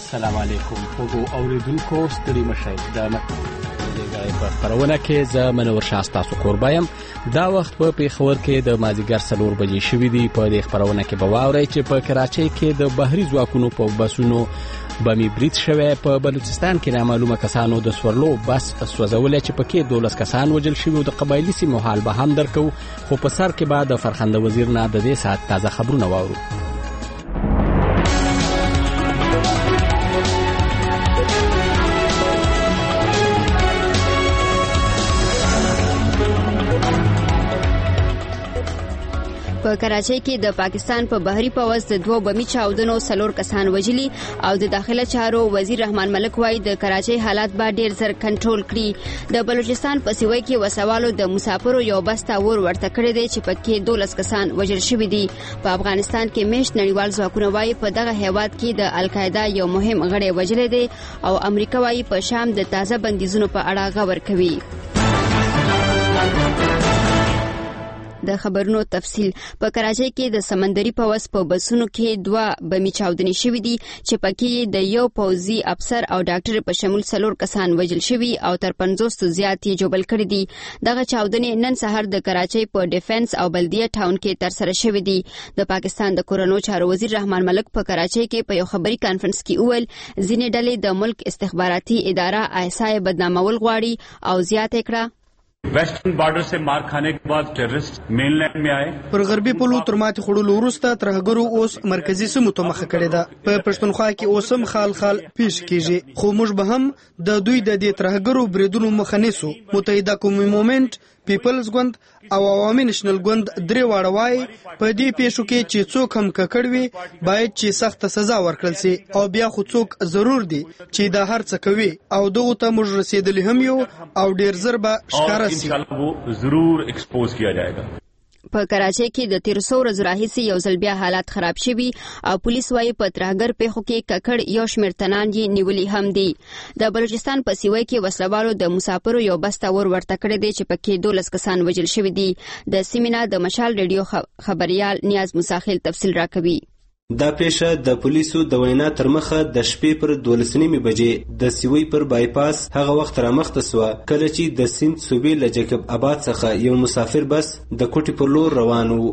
السلام علیکم خوږو اوریدونکو ستړي مشئ د په خپرونه کې زه منور شاه ستاسو کوربه یم. دا وخت په پیښور کې د مازدیګر 4 بجې شوي دي. په دې خپرونه کې به واورئ چې په کراچۍ کې د بحري ځواکونو په بسونو بمي برید شوی. په بلوچستان کې نامعلومه کسانو د سورلو بس سوځولی چې پکې 12 کسان وژل شوي او د قبایلي سیمو حال به هم درکو. خو په سر کې به د فرخنده وزیر نه د دې ساعت تازه خبرونه واورو. په کراچۍ کې د پاکستان په بحري پوځ د 2 بمي چاودنو 4 کسان وژلي او د داخله چارو وزیر رحمان ملک وایي د کراچۍ حالات به ډیر زر کنټرول کړي. د بلوچستان په سیوی کې وسوالو د مسافرو یو بس ته ورته کړی دی چې پکې 12 کسان وژل شوي دي. په افغانستان کې میشت نړیوال ځواکونه وایي په دغه هیواد کې د القاعده یو مهم غړی وژلی دی او امریکا وایي په شام د تازه بندیزونو په اړه غور کوي. د خبرونو تفصیل. په کراچۍ کې د سمندري پوځ په بسونو کې 2 بمي چاودنې شوې دي چې پکې د یو پوځي افسر او ډاکټر په شمول 4 کسان وژل شوي او تر 50 زیات یې جوړل کړي دي. دغه چاودنې نن سهار د کراچۍ په ډیفنس او بلدیه ټاون کې تر سره شوې دي. د پاکستان د کورونو چارو وزیر رحمان ملک په کراچۍ کې په یو خبري کانفرنس کې وویل ځینې ډلې د ملک استخباراتي اداره آیسای بدنامول غواړي او زیاته کړه western border से मार खाने के बाद टेररिस्ट मेनलैंड में आए. پر غربي پلو تر ماتې خړلو وروسته ترهګرو اوس مرکزی سیمو ته مخه کړې ده. په پښتونخوا کې اوسم خال پیش کیږي. خو موږ به هم د دوی د دې ترهګرو بریدونو مخه نیسو. متحده قومي موومنت، پیپلز ګوند او عوامي نېشنل ګوند درې واړه وایي په دې پیښو کې چې څوک هم ککړ وي باید چې سخت سزا ورکړل شي او بیا خو څوک ضرور دي چې دا هر څه کوي او دغه ته موږ رسیدلی هم یو او ډیر زر به ښکارا شي. ضرور ایکسپوز کیا جائے گا. په کراچۍ کې د 1300 ورځو راهیسې یو ځل بیا حالات خراب شوي او پولیس وایي په ترهګر پیښو کې ککړ یو شمېر تنان یې نیولي هم دي. د بلوچستان په سیوی کې وسلوالو د مسافرو یو بس ته ورته کړی دی چې پکې 12 کسان وژل شوي دي. د سیمینا د مشال ریډیو خبريال نیاز مساخیل تفصیل راکوي. دا پیښه د پولیسو د وینا تر مخه د شپې پر 12 بجې د سیوی پر بایپاس هغه وخت رامخته سوه کله چې د سیند صوبې له جیکب آباد څخه یو مسافر بس د کوټې پر لور روان و.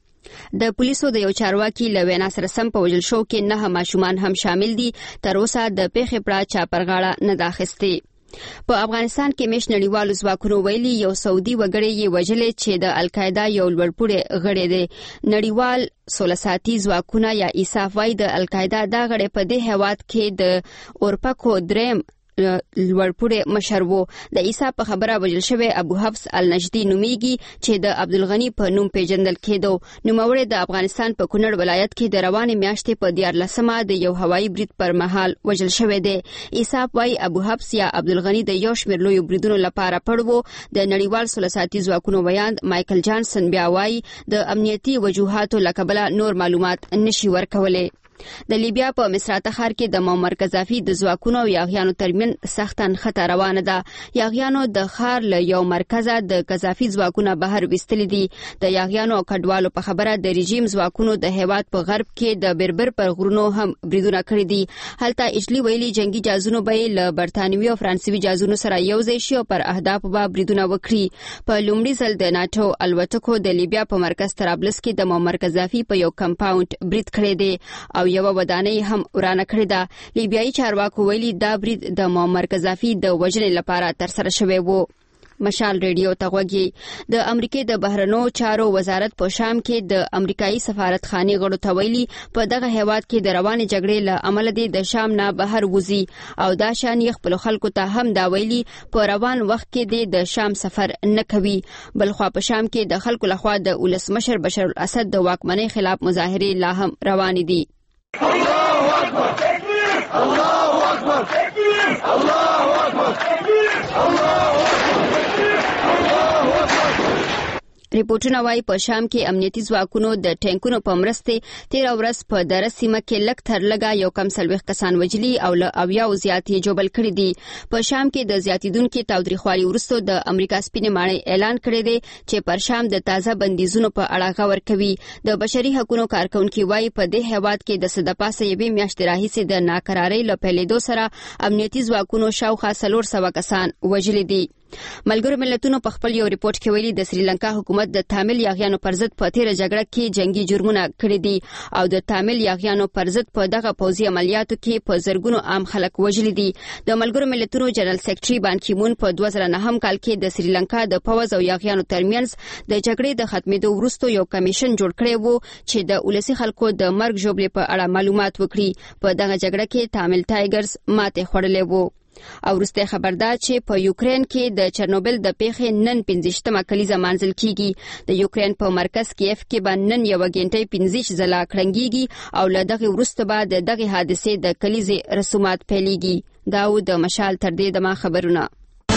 د پولیسو د یو چارواکي له وینا سره سم په وژل شو کې 9 ماشومان هم شامل دي. تر اوسه د پیښې پړه چا پر غاړه نه ده اخیستې. په افغانستان کې میشت نړیوالو ځواکونو ویلي یو سعودي وګړی یې وژلی چې د القاعده یو لوړپوړی غړی دی. نړیوال سوله ساتي ځواکونه یا ایساف وایي د القاعده دا غړی په دې هیواد کې د اورپکو دریم لوړپوړی مشر و. د عیسی په خبره وژل شوی ابو حفص النجدي نومیږي چې د عبدالغني په نوم پیژندل کېدو. نوموړی د افغانستان په کونړ ولایت کې د روانې میاشتې په 14مه د یو هوایي برید پر مهال وژل شوی دی. عیسی وایي ابو حفص یا عبدالغني د یو شمېر لویو بریدونو لپاره پړ و. د نړیوال سوله ساتي ځواکونو ویاند مایکل جانسن بیا وایي د امنیتي وجوهاتو له کبله نور معلومات نشي ورکولی. د لیبیا په مصراته ښار کې د معمر قذافي د ځواکونو او یاغیانو ترمن سخت انخته روانه ده. یاغیانو د ښار له یو مرکزه د قذافي ځواکونه بهر ویستلي دي. د یاغیانو او کډوالو په خبره د رژیم ځواکونو د هیواد په غرب کې د بربر پر غرونو هم بریدونه کړي دي. هلته اجلی ویلي جنگي جازونو به له برتانوي او فرانسوي جازونو سره یو ځای شي او پر اهدافو به بریدونه وکړي. په لومړي ځل د ناتو الوتکو د لیبیا په مرکز طرابلس کې د معمر قذافي په یو کمپاوند برید کړی دی او یو ودانۍ هم ورانه کړې ده. لیبیایي چارواکو ویلي دا برید د معمر قذافي د وژنې لپاره ترسره شوی و. مشال ریډیو ته غوږی. د امریکای د بهرنیو چارو وزارت په شام کې د امریکایي سفارتخانې غړو ته ویلي په دغه هیواد کې د روانې جګړې له امله د شام نه بهر وځي او دا شان یې خپل خلکو ته هم دا ویلي په روان وخت کې د شام سفر نه کوي. بلخوا په شام کې د خلکو لخوا د ولسمشر بشار الاسد د واکمنۍ خلاف مظاهرې لا هم روانې دي. الله اکبر تکبیر، الله اکبر تکبیر، الله اکبر تکبیر، الله اکبر تکبیر، الله اکبر. ریپورټونه وايي په شام کې امنیتي ځواکونو د ټینکونو په مرستې 13 ورځ په دره سیمه کې لږ تر لږه یو کم 40 کسان وژلي او له 80 زیات یې جوبل کړي دي. په شام کې د زیاتیدونکو تاوتریخوالي وروسته د امریکا سپینې ماڼۍ اعلان کړی دی چې پر شام د تازه بندیزونو په اړه غور کوي. د بشري حقوقو کارکونکو وايي په دې هیواد کې د صدپاسه یوې میاشتې راهیسې د ناکرارۍ له پیلېدو سره امنیتي ځواکونو شاوخوا 400 کسان وژلي دي. ملګرو ملتونو په خپل یو ریپورت کې ویلي د سریلانکا حکومت د تامل یاغیانو پر ضد په تیره جګړه کې جنگي جرمونه کړي دي او د تامل یاغیانو پر ضد په دغه پوځي عملیاتو کې په زرګونو عام خلک وژلي دي. د ملګرو ملتونو جنرال سیکریټري بان کی مون په 2009 کال کې د سریلانکا د پوځ او یاغیانو ترمنځ د جګړې د ختمېدو وروسته یو کمیشن جوړ کړی وو چې د ولسی خلکو د مرګ ژوبلې په اړه معلومات وکړي. په دغه جګړه کې تامل ټایګرز ماته خوړلې وو. او وروسته خبر ده چې په یوکرين کې د چرنوبل د پیښې نن 15مه کلیزه مانځل کیږي. د یوکرين په مرکز کیف کې به نن یو غنټه 15 ځله کړنګيږي او له دغه وروسته به دغه حادثه د کلیزه رسومات پیلېږي. دا د مشال تر دې دمه خبرونه.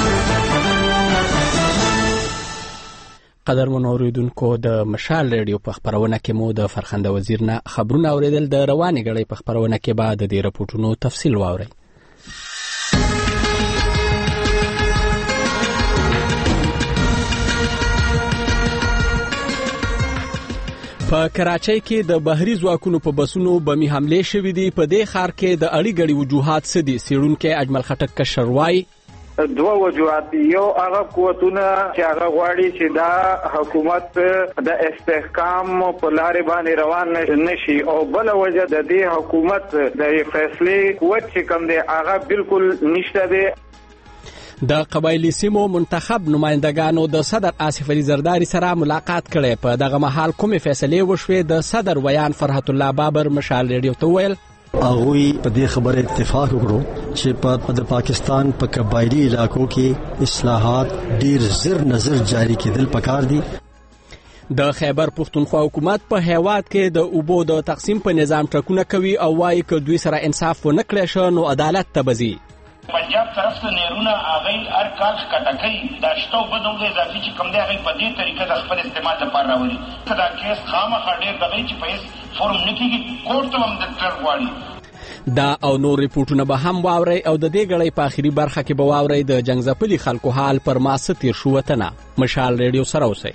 قدرمن اوریدونکو د مشال ریډیو په خبرونه کې مو د فرخنده وزیر نه خبرونه اوریدل. د رواني غړي په خبرونه کې بعد د راپورټونو تفصیل واورئ. په کراچۍ کې د بحري ځواکونو په بسونو بمي حملې شوې دي. په دې ښار کې د اړې غړي وجوهات څه دي؟ څېړونکی اجمل خټک کشر وایي دوه وجوهات. یو هغه قوتونه چې هغه غواړي چې دا حکومت د استحکام په لارې باندې روان نشي او بل وجه د دې حکومت د فیصلې قوت چې کوم دی هغه بالکل نشته دی. د قبایلی سیمو منتخب نمائندگانو د صدر آصف علي زرداری سره ملاقات کړي. په دغه مهال کومې فیصلې وشوې؟ د صدر ویان فرحت الله بابر مشال ریډیو ته ویل هغوی په دې خبره اتفاق وکړو چې د پاکستان په قبایلی علاقو کې اصلاحات ډیر زر نظر جاری کېدل پکار دي. د خیبر پختونخوا حکومت په هیواد کې د اوبو د تقسیم په نظام ټاکنه کوي او وايي چې دوی سره انصاف ونه کړی شو نو عدالت ته بځي. پنجاب طرف ته نیرونه هغه هر کال کټکې د شتو بدوغه اضافي چې کوم دی هغه په دې طریقه د خپل استعمال لپاره راوړي. دا کیس خامخا ډېر دغه چې په هیڅ فورم نه کېږي کورټ ته هم د ټر غواړي. دا او نور ریپورټونه به هم واورئ او د دې غړي په اخري برخه کې به واورئ د جنگزپلي خلکو حال پر ما څه تیر شو وطنه. مشال ریډیو سره اوسئ.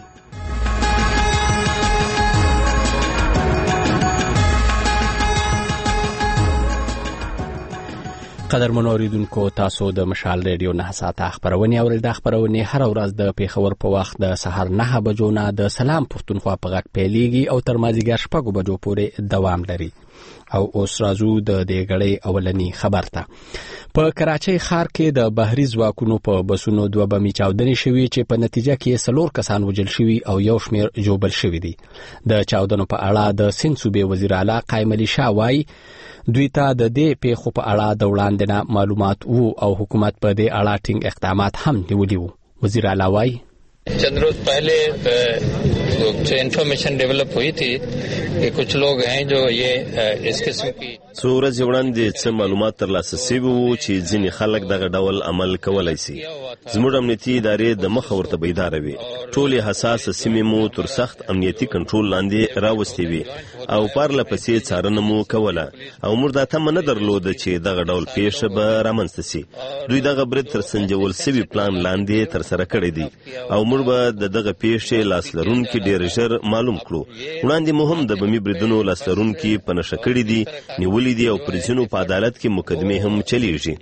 قدرمن اوریدونکو تاسو د مشال ریډیو 9 ساعته خبرونه اورئ. د خبرونه هر ورځ د پیښور په وخت د سحر 9 بجو نه د سلام پښتونخوا په غږ پیلېږي او تر مازیګر 6 بجو پورې دوام لري. او اوس راځو د دې غړي اولنی خبر ته. په کراچۍ ښار کې د بحري ځواکونو په بسونو دوه بمي چاودنې شوې چې په نتیجه کې 4 کسان وژل شوي او یو شمېر جوبل شوي دي. د چاودنو په اړه د سند صوبې وزیر اعلی قائم علي شاه وایي دوی ته د دې پیښو په اړه د وړاندې معلومات وو او حکومت په دې اړه ټینګ اقدامات هم نیولي وو. وزیر اعلی وایي चंद रोज पहले जो इन्फॉर्मेशन डेवलप हुई थी कि कुछ लोग हैं जो ये इस किस्म की څورز وړاندې څه معلومات ترلاسه شوي وو چې ځینې خلک دغه ډول عمل کولای شي. زموږ امنیتي ادارې د مخه ورته بیداره وي. ټولې حساسه سیمې مو تر سخت امنیتي کنټرول لاندې راوستې وي او پرله پسې څارنه مو کوله او موږ دا تمه نه درلوده چې دغه ډول پیښه به رامنځته شي. دوی دغه برید تر سنجول شوي پلان لاندې ترسره کړی دی او موږ به دغه پیښې لاس لرونکي ډېر ژر معلوم کړو. وړاندې مو هم د بمي بریدونو لاس لرونکي په نښه کړي دي، نیولي دي او پر ځینو په عدالت کې مقدمې هم چلیږي.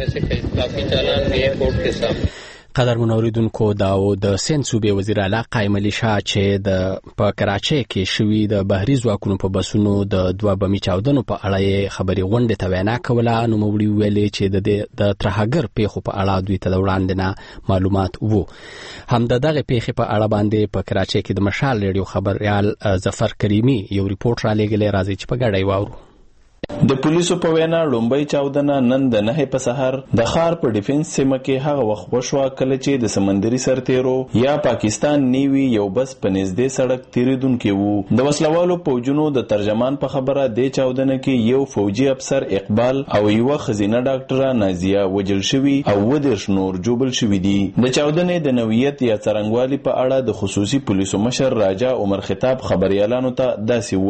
قدرمن اوریدونکو دا د سند صوبې وزیر اعلی قائم علي شاه چې د په کراچۍ کې شوي د بحري ځواکونو په بسونو د دوه بمي چاودنو په اړه خبري غونډه ته وینا کوله. نو موړي ویلې چې د ترهګر پیښو په اړه دوی ته د وړاندې معلومات وو. هم دغه پیښې په اړه باندې په کراچۍ کې د مشال ریډیو خبريال ظفر کریمی یو ریپورت را لېږلی. راځي چې په ګډه واورو. د پولیسو په وینا لومبۍ چاودنه نن د 9 په سحر د ښار په ډیفنس سیمه کې هغه وخت وشوه کله چې د سمندري سرتیرو یا پاکستان نیوی یو بس په نږدې سړک تیریدونکي وو. د وسلوالو فوجونو د ترجمان په خبره د چاودنه کې یو فوجي افسر اقبال او یو خزینه ډاکټره نازیه وجل شوی او 10 نور جوبل شوی دي. د چاودنې د نوعیت یا څرنګوالي په اړه د خصوصي پولیسو مشر راجا عمر خطاب خبريالانو ته داسې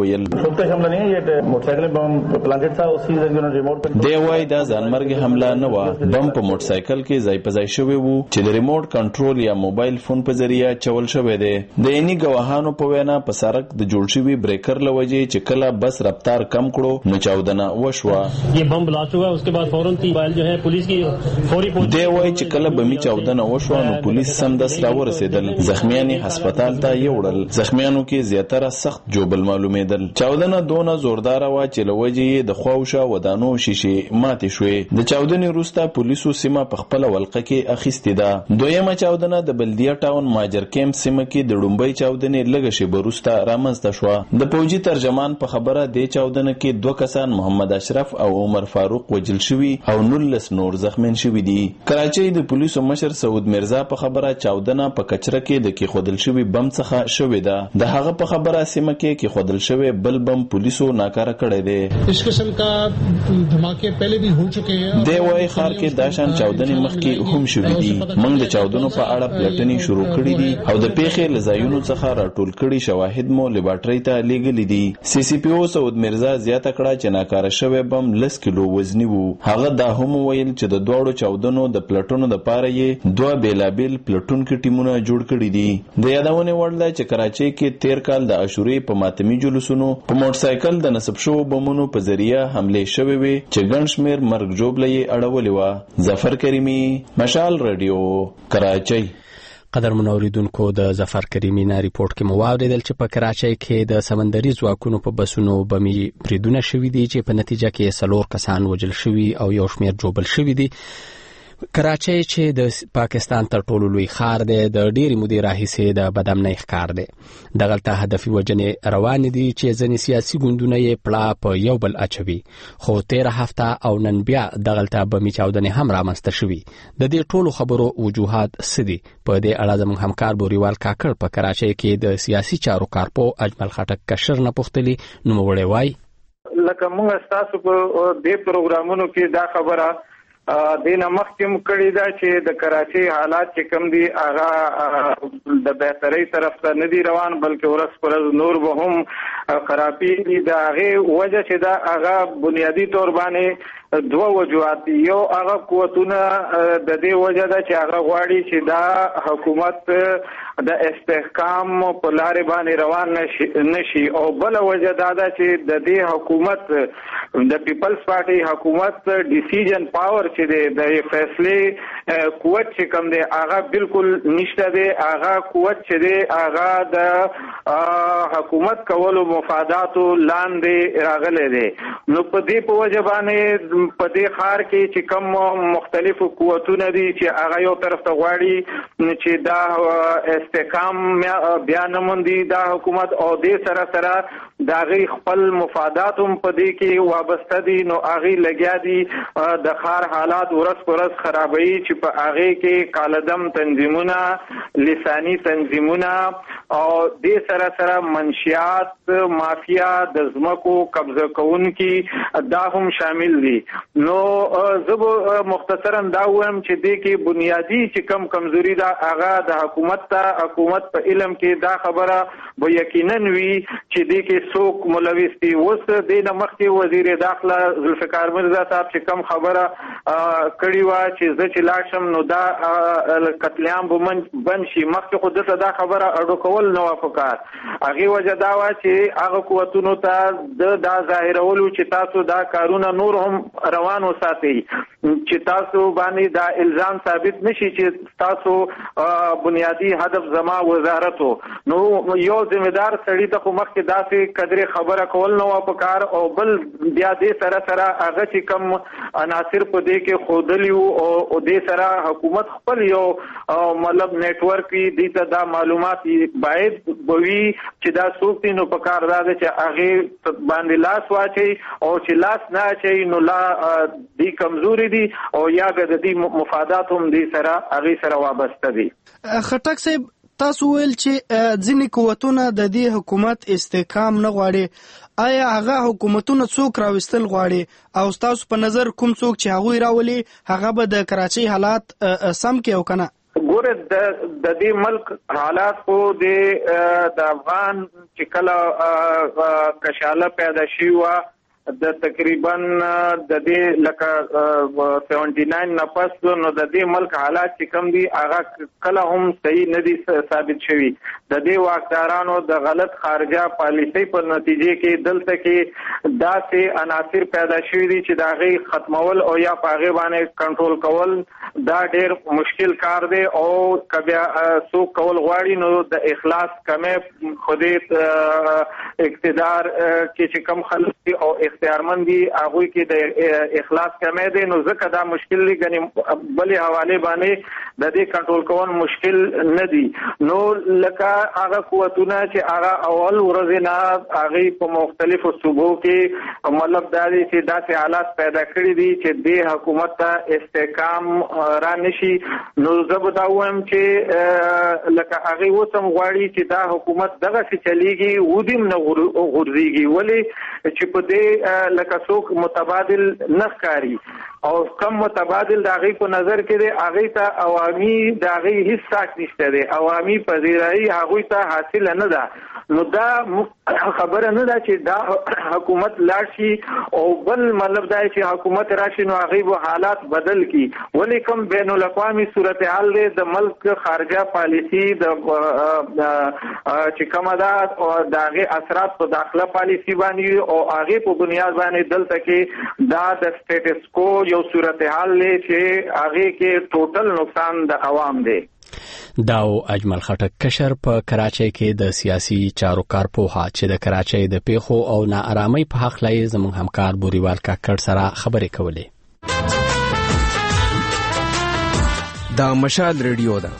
ویل دی وای دا ځانمرګي حمله نه و. بم په موټر سایکل کې ځای په ځای شوی وو چې د ریموټ کنټرول یا موبایل فون په ذریعہ چول شوی دی. د عیني گواهانو په وینا په سړک د جوړ شوی بریکر لوجې چې کله بس رفتار کم کړو نو چاودنه وشوه. یہ بم بلاست ہوا اس کے بعد فوراً موبایل جو ہے پولیس کی فوری پہنچ دی وای چې کله بمي چاودنه وشوه نو پولیس سمدس راورسېدل. زخمیان هسپتال ته یوړل. زخمیانو کې زیاتره سخت جوبل معلومېدل. چاودنه دونه زوردار و چې لوجې د خواوشه ودانو شیشې ماتې شوې. د چاودنې وروسته پولیسو سیمه په خپل ولقه کې اخیستې ده. دویمه چاودنه د بلدیه ټاون ماجر کیمپ سیمه کې د ډومبۍ چاودنې لږه شی وروسته رامنځته شوه. د فوجي ترجمان په خبره د چاودنه کې 2 کسان محمد اشرف او عمر فاروق وجل شوی او 19 نور زخمین شوی دي. کراچۍ د پولیسو مشر سعود مرزا په خبره چاودنه په کچره کې د کېښودل شوی بم څخه شوې ده. د هغه په خبره سیمه کې کېښودل شوی بل بم پولیسو ناکاره کړی دی. اس قسم کا دھماکے پہلے بھی ہو چکے ہیں. دی وای خار کې داشان چاودنې مخکې هم شوې دي. موږ د چاودنو په اړه پلټنې شروع کړې دي او د پیښې لزایونو څخه راټول کړي شواهد مو لیبارټري ته لیږلي دي. سی سی پی او سعود مرزا زیاته کړه چې ناکاره شوی بم 10 کیلو وزنی وو. هغه دا هم ویل چې د دوړو چاودنو د پلټونو د پاره یې 2 بیلابل پلټون کې ټیمونه جوړ کړي دي. د یادونه وړ ده چې کراچۍ کې 13 کال د عاشورې په ماتمي جلوسونو په موټر سایکل د نصب شوو بمونو په ذریعہ حمله شوې وي چې ګڼ شمېر مرګ جوړلې اړولې و. ظفر کریمی، مشال رادیو، کراچۍ. قدر منوریدونکو د ظفر کریمی نه ریپورت کې مو واوریدل چې په کراچۍ کې د سمندري ځواکونو په بسونو بمي بریدونه شوي دي چې په نتیجه کې 4 کسان وژل شوي او یو شمېر جوبل شوي دي. کراچۍ چې د پاکستان تر ټولو لوی ښار دی د ډېرې مودې راهیسې د بدامنۍ ښکار دی. دغلته هدفي وژنې روانې دي چې ځینې سیاسي ګوندونه یې پړه په یو بل اچوي. خو 13 هفته او نن بیا دغلته بمي چاودنې هم رامنځته شوي. د دې ټولو خبرو وجوهات څه دي؟ په دې اړه زموږ همکار بوریوال کاکړ په کراچۍ کې د سیاسي چارو کارپو اجمل خټک کشر نه پوښتلي. نوموړی وایي لکه موږ ستاسو په دې پروګرامونو کې دا خبره دینه مخکم کړی دا چې د کراچۍ حالات چې کم دي هغه د بهترۍ طرف ته نه دي روان بلکې ورځ پر ورځ نور به هم خرابي دي. د هغې وجه چې دا هغه بنیادي طور باندې 2 وجوهات دي. یو هغه قوتونه د دې وجه ده چې هغه غواړي چې دا حکومت د استحکام په لارې باندې روان نشي او بل وجه دا ده چې د دې حکومت د پیپلز پارټي حکومت ډیسیژن پاور چې د فیصله قوت چې کم دی هغه بالکل نشته دی. هغه قوت چې دی هغه د حکومت کولو مفاداتو لاندې راغلی دی. نو په دې په وجه باندې په دې ښار کې چې کم مختلفو قوتونه دي چې هغه یو طرف ته غواړي چې دا استحکام بیا نه موندي دا حکومت او دې سره سره د هغې خپل مفادات هم په دې کې وابسته دي. نو هغې لګیا دي د ښار حالات ورځ په ورځ خرابوي چې په هغې کې کالدم تنظیمونه، لساني تنظیمونه او دې سره سره منشیات، مافیا، د ځمکو قبضه کوونکي دا هم شامل دي. نو زه به مختصرا دا وایم چې دې کې بنیادي چې کم کمزوري ده هغه د حکومت په علم کې دا خبره به یقینا وي چې دې کې څوک ملوث دي. اوس دې نه مخکې وزیر داخله ذوالفقار مرزا صاحب چې کم خبره کړې وه چې زه چې لاړ شم نو دا قتل عام به بند شي. مخکې خو دته دا خبره اډو کول نه وه پکار. هغې وجه دا وه چې هغه قوتونو ته دا ظاهرولو چې تاسو دا کارونه نور هم روان وساتئ چې تاسو باندې دا الزام ثابت نشي چې تاسو بنیادی هدف زما وزارت وو. نو یو ذمہدار سړی ته خو مخکې داسې قدرې خبره کول نه وه پکار او بل بیا دې سره سره هغه چې کم عناصر په دې کې ښودلي وو او دې سره حکومت خپل یو مطلب نیټورک وي دې ته دا معلومات باید بوي چې دا څوک دي نو په کار دا چې هغه باندې لاس واچي او چې لاس نه اچي نو لا دی کمزوري دي او یا د دې مفادات هم دي سره هغه سره وابسته دي. خټک صاحب تاسو ویل چې ځینې قوتونه د دې حکومت استحکام نه غواړي، آیا هغه حکومتونه څوک راوستل غواړي او تاسو په نظر کوم څوک چې هغه راولي هغه به د کراچۍ حالات سم کې او کنه؟ ګوره د دې ملک حالات خو د افغان چې کله کشاله پیدا شي وا د تقریبا د دې لکه 79 نه پس نو د دې ملک حالات چې کم دي هغه کله هم صحیح نه دي ثابت شوي. د دې واکدارانو د غلط خارجه پالیسۍ په نتیجې کې دلته کې داسې عناصر پیدا شوي دي چې د هغې ختمول او یا په هغې باندې کنټرول کول دا ډېر مشکل کار دی او که بیا څوک کول غواړي نو د اخلاص کمې خو دې اقتدار کې چې کم خلک دي او اختیارمند دي هغوی کې د اخلاص کمې دی نو ځکه دا مشکل دی. ګنې بلې حوالې باندې د دې کنټرول کول مشکل نه دي. نو لکه هغه قوتونه چې هغه اول ورځې نه هغې په مختلفو صوبو کې مطلب دا دی چې داسې حالات پیدا کړي دي چې دې حکومت ته استحکام را نشي. نو زه به دا ووایم چې لکه هغې اوس هم غواړي چې دا حکومت دغسې چلیږي ودیم نه غورځېږي. ولې چې په دې لکه څوک متبادل نه ښکاري او کم متبادل د هغې په نظر کې دی هغې ته عوامي د هغې هېڅ ساک نشته دی، عوامي پذیرایي هغوی ته حاصله نه ده. نو دا خبره نه ده چې دا حکومت لاړ شي او بل مطلب دا چې حکومت راشي نو هغې به حالات بدل کی. ولې کوم بین الاقوامي صورتحال دی د ملک خارجه پالیسي د چې کومه ده د هغې اثرات په داخله پالیسي باندې او هغې په بنیاد باندې دلته کې دا د سټیټس کو یو صورتحال دی چې هغې کې ټوټل نقصان د عوام دی. داو اجمل خټک کشر په کراچۍ کې د سیاسي چارو کارپوها چې د کراچۍ د پیښو او ناارامۍ په حق لای زموږ همکار بوریوال کاکړ سره خبرې کولې. دا مشال ریډیو ده.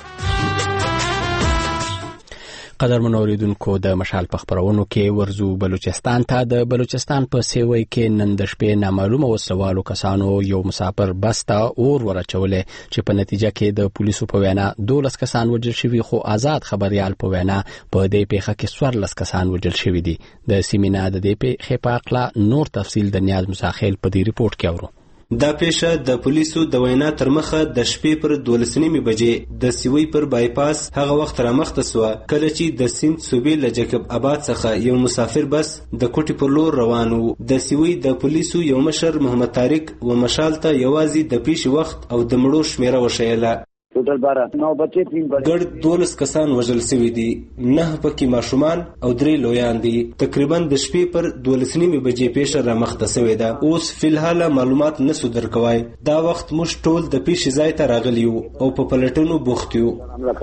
قدرمن اوریدونکو د مشال په خبرونو کې ورزو بلوچستان ته. د بلوچستان په سیوی کې نن د شپې نامعلومه وسلوالو کسانو یو مسافر بس ته اور ورچولې چې په نتیجه کې د پولیسو په وینا 12 کسان وژل شوي خو آزاد خبريال په وینا په دې پیښه کې 14 کسان وژل شوي دي. د سیمینا د دې پیښې په اړه نور تفصیل د نیاز مساخیل په دې ریپورت کې اورو. دا پیښه د پولیسو د وینا تر مخه د شپې پر 12 بجې د سیوی پر بایپاس هغه وخت رامخته سوه کله چې د سیند صوبې له جکب آباد څخه یو مسافر بس د کوټې پر لور روان و. د سیوی د پولیسو یو مشر محمد طارق و مشال ته یوازې د پیښې وخت او د مړو شمیره وښیله. ټوټل 9 بچې 3 بچې ګډ 12 کسان وژل شوي دي، 9 پکې ماشومان او 3 لویان دي. تقریبا د شپې پر 12 بجې پیښه رامخته شوې ده. اوس فلحال معلومات نسو درکوای. دا وخت موږ ټول د پیښې ځای ته راغلی یو او په پلټنو بوخت یو.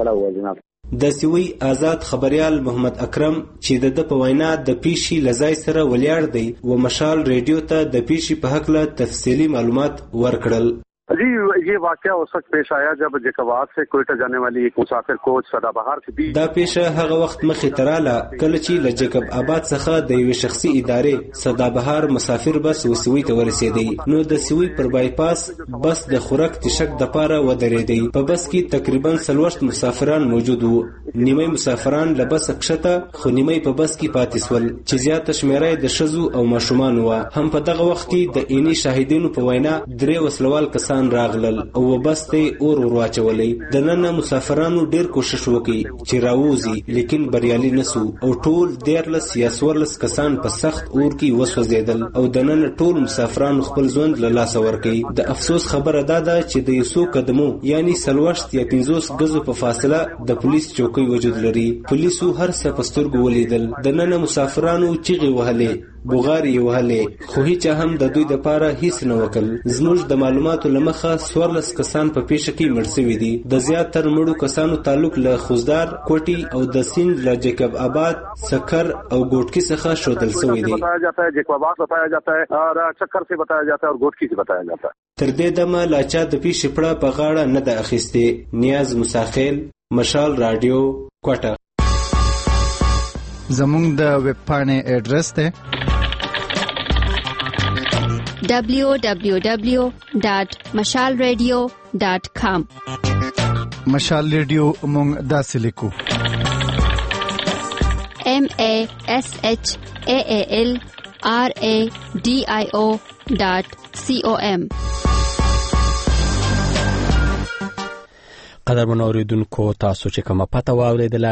د سیوی آزاد خبريال محمد اکرم چې د په وینا د پیښې لځای سره ولیاړ دی و مشال ریډیو ته د پیښې په حق له تفصیلی معلومات ورکړل. जी ये वाकया उस वक्त पेश आया जब जैकबाद से कोयटा जाने वाली एक मुसाफिर कोच सदाबहार से دا پیښه هغه وخت مخې تراله کله چې له جیکب آباد څخه د یوې شخصي ادارې سدابهار مسافر بس وسوي ته ورسېدی. نو د سوي پر بایپاس بس د خورک تشک د پاره ودرېدی. په بس کې تقریبا 40 مسافران موجود وو. نیمه مسافران له بس کښته خو نیمه په بس کې پاتې سول چې زیاته شمیره د شزو او ماشومان و. هم په دغه وخت کې د عیني شاهدینو په وینا 3 وسلوال کسان راغلل او بس ته اور ورواچولې. د نن مسافرانو ډیر کوشش وکړي چې راووزي لیکن بریالي نسو او ټول 13 کسان په سخت اور کې وسوځیدل او د نن ټول مسافرانو خپل ژوند له لاسه ورکړي. د افسوس خبره ده چې د یسو قدمو یعنی 40 یا 50 غزو په فاصله د پولیس چوکۍ وجود لري. پولیسو هر څه په سترګو ولیدل. د نن مسافرانو چیغې وهلې بوغاري وهلې خو هیڅ هم د دوی د پاره هیڅ نه وکړل. زموږ د معلوماتو لمخه 14 کسان په پیښه کې مړ شوي دي. د زیات تر مړو کسانو تعلق له خوزدار کوټي او د سیند له جیکب آباد سکر او ګوټکی څخه شودل شوی دي. بتایا جاتا ہے جیکب آباد بتایا جاتا ہے اور چکر سے بتایا جاتا ہے اور ګوټکی سے بتایا جاتا ہے. تر دې دمه لا چا د پیښې پړه په غاړه نه ده اخیستې. نیاز مساخیل، مشال رادیو، کوټه. زموږ د ویب پاڼې ایډریس دی www.mashalradio.com. مشال ریډیو مونږ داسې لیکو MASHALRADIO.com. قدرمن اوریدونکو تاسو چې کومه پته واوریدله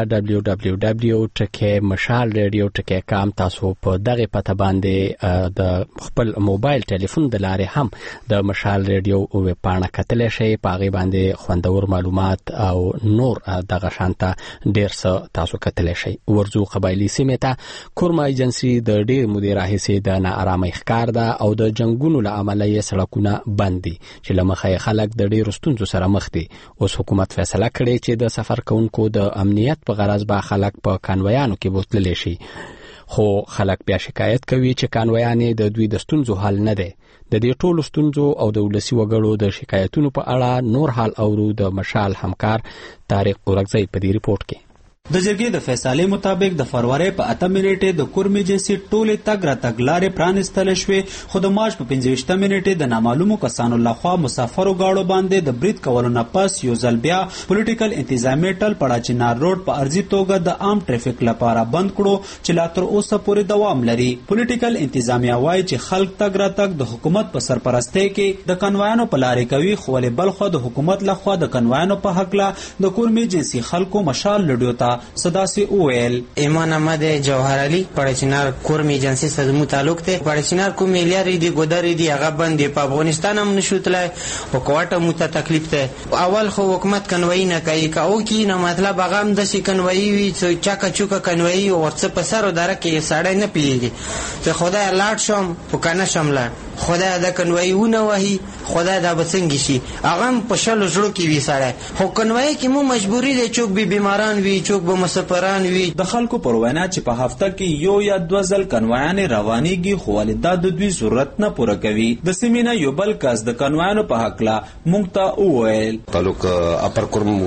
www.mashalradio.com تاسو په دغه پته باندې د خپل موبایل ټلیفون د لارې هم د مشال ریډیو ویب پاڼه کتلی شئ. په هغې باندې خوندور معلومات او نور دغه شانته ډېر څه تاسو کتلی شئ. ورځو قبایلي سیمې ته کورما ایجنسي د ډېر مودې راهیسې د ناارامۍ ښکار ده او د جنګونو له امله یې سړکونه بند دي چې له مخه یې خلک د ډېرو ستونزو سره مخ دي. اوس حکومت فیصله کړې چې د سفر کوونکو د امنیت په غرض به خلک په کانویانو کې بوتللی شي، خو خلک بیا شکایت کوي چې کانویانې د دوی د ستونزو حل نه دی. د دې ټولو ستونزو او د ولسي وګړو د شکایتونو په اړه نور حال اورو د مشال همکار طارق اورکزی په دې ریپورت کې. د جرګې د فیصلې مطابق د فروری په 8 منټه د کورمې جنسي ټوله تګ را تګ لارې پرانستل شوې، خو د مارچ په 15 منټه د نامعلومو کسانو لخوا مسافرو گاړو باندې د برید کولو نه پس یو ځل بیا پولیټیکل انتظامیه ټل پړاچینار روډ په ارضي توګه د عام ټریفیک لپاره بند کړو چې لا تر اوسه پورې دوام لري. پولیټیکل انتظامیه وایي چې خلک تګ را تګ د حکومت په سرپرستۍ کې د کنوایانو په لارې کوي، خو ولې بلخو د حکومت لخوا د کنوایانو په حق لا د کورمې جنسي خلکو مشال لډیو ته صدا سے اویل. ایمان احمد جوهر علی پړچینار کورم ایجنسی سره مو تعلق ته. پړچینار کوم لیاري دی ګوداري دی هغه باندې په افغانستان هم نشوتلای او کوټه مو ته تکلیف ته. اول خو حکومت کنوي نه کوي او کی نه مطلب هغه هم د شي کنوي وی چې چاکا چوکا کنوي او ورڅ په سر دره کې ساړې نه پیږي ته خدای لاټ شم په کنه شمله خدای دا کنوي ونه وهي خدای دا بسنګ شي هغه په شلو جوړ کې وی ساړې خو کنوي کې مو مجبوری دی چوک به بیماران وی چوک به مسافران وی. د خلکو پر وینا چې په هفته کې یو یا دو ځل کنوایان روانيږي خو ولدا د دوی ضرورت نه پوره کوي. د سیمینه یو بل کس د کنوایانو په حق لا مونږ ته وویل تعلق اپر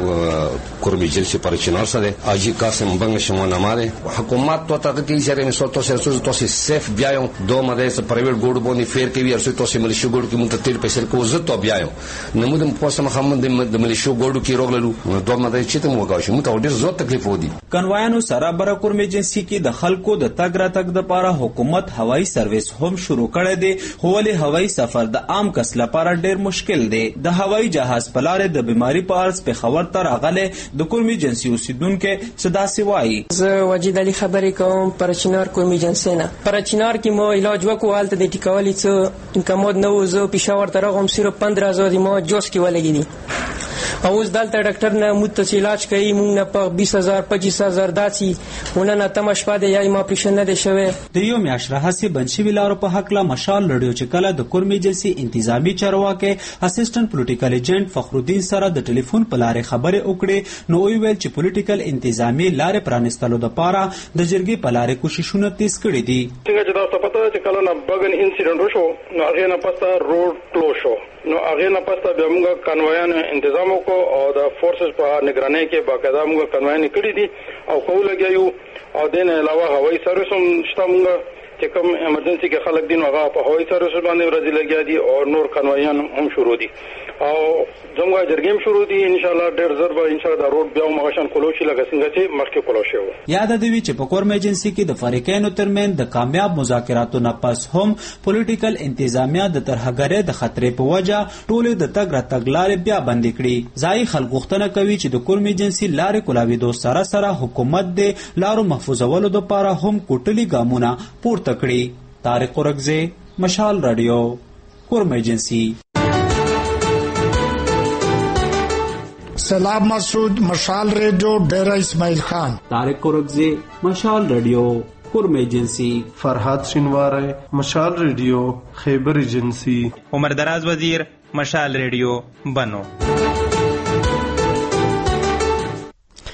کورم ایجنسی پرچینار سره اجي قاسم بنګ شمونه ماره حکومت تو ته کې سره مسو تو سره سیف بیاو دو مده سره پرایویټ ګوډ باندې فیر کوي ارسو تو سره ملشي ګوډ کې مونږ ته تیر پیسې کو زه تو بیاو نمود په سم محمد د ملشي ګوډ کې روغلو دو مده چې ته موګاو شو مونږ ته ډیر زو تکلیف ودی. کنوایانو سره بره کورم ایجنسی کې د خلکو د تګ را تګ د لپاره حکومت هوایي سرویس هم شروع کړی دی، خو ولې هوایي سفر د عام کس لپاره ډیر مشکل دی. د هوایي جهاز په لارې د بیماری په اړه په خبر تر اغله د کورم ایجنسی اوسیدونکو صدا سی وایي. زه واجد علي خبرې کوم پرچینار کورم ایجنسی نه. پرچینار کې مو علاج وکړو حالت د ټیکاولي څه کومود نو زه پېښور ته راغوم صرف 15000 ما جوس کې ولګی دي او اوس دلته ډاکټر نه متصل علاج کوي مونږ نه په 20000 25000 داسي ونه تمش پاده یا ما پېښه نه دی شوی. د یو میاشت راهسي بنشي ویلارو په حق لا مشال لړیو چې کله د کورم ایجنسی انتظامی چارواکي اسسټنټ پولیټیکل ایجنټ فخرالدین سره د ټلیفون په لارې خبرې وکړې نو ویل چې پولیټیکل انتظامی لارې پرانستلو د پاره د جرګې په لارې کوششونه تیز کړې دي. څنګه چې تاسو پته چې کله نه بغن انسیډنټ وشو نو هغه نه پسته روډ کلوز شو نو هغه نه پسته به موږ کنوایان تنظیم وکړو او د فورسز په نگرانۍ کې باقاعده موږ کنوایان کړی دي او کوو لګیو او دین علاوه هوایي سرویس هم شته موږ چې کوم ایمرجنسي کې خلک دین هغه په هوایي سرویس باندې ورځي لګیا دي او نور کنوایان هم شروع دي او زموږ جرګې شروع دي ان شاء الله ډېر زر به ان شاء الله روډ بیا مغشن کولو شي لکه څنګه چې مخکې کولو شو. یاد دی چې په کورم ایجنسی کې د فریقینو ترمن د کامیاب مذاکراتو نه پس هم پولیټیکل انتظامیه د ترهګرۍ د خطرې په وجه ټول د تګ را تګ لارې بیا بند کړي. ځای خلک غوښتنه کوي چې د کورم ایجنسی لارې کولاوي دو سره حکومت د لارو محفوظولو لپاره هم کوټلي ګامونه پورته کړي. طارق اورکزی مشال رادیو کورم ایجنسی. سلام مسعود مشال ریڈیو ڈیرہ اسماعیل خان. طارق اورکزی مشال ریڈیو کورم ایجنسی. فرحات شنوارے مشال ریڈیو خیبر ایجنسی. عمر دراز وزیر مشال ریڈیو بنو.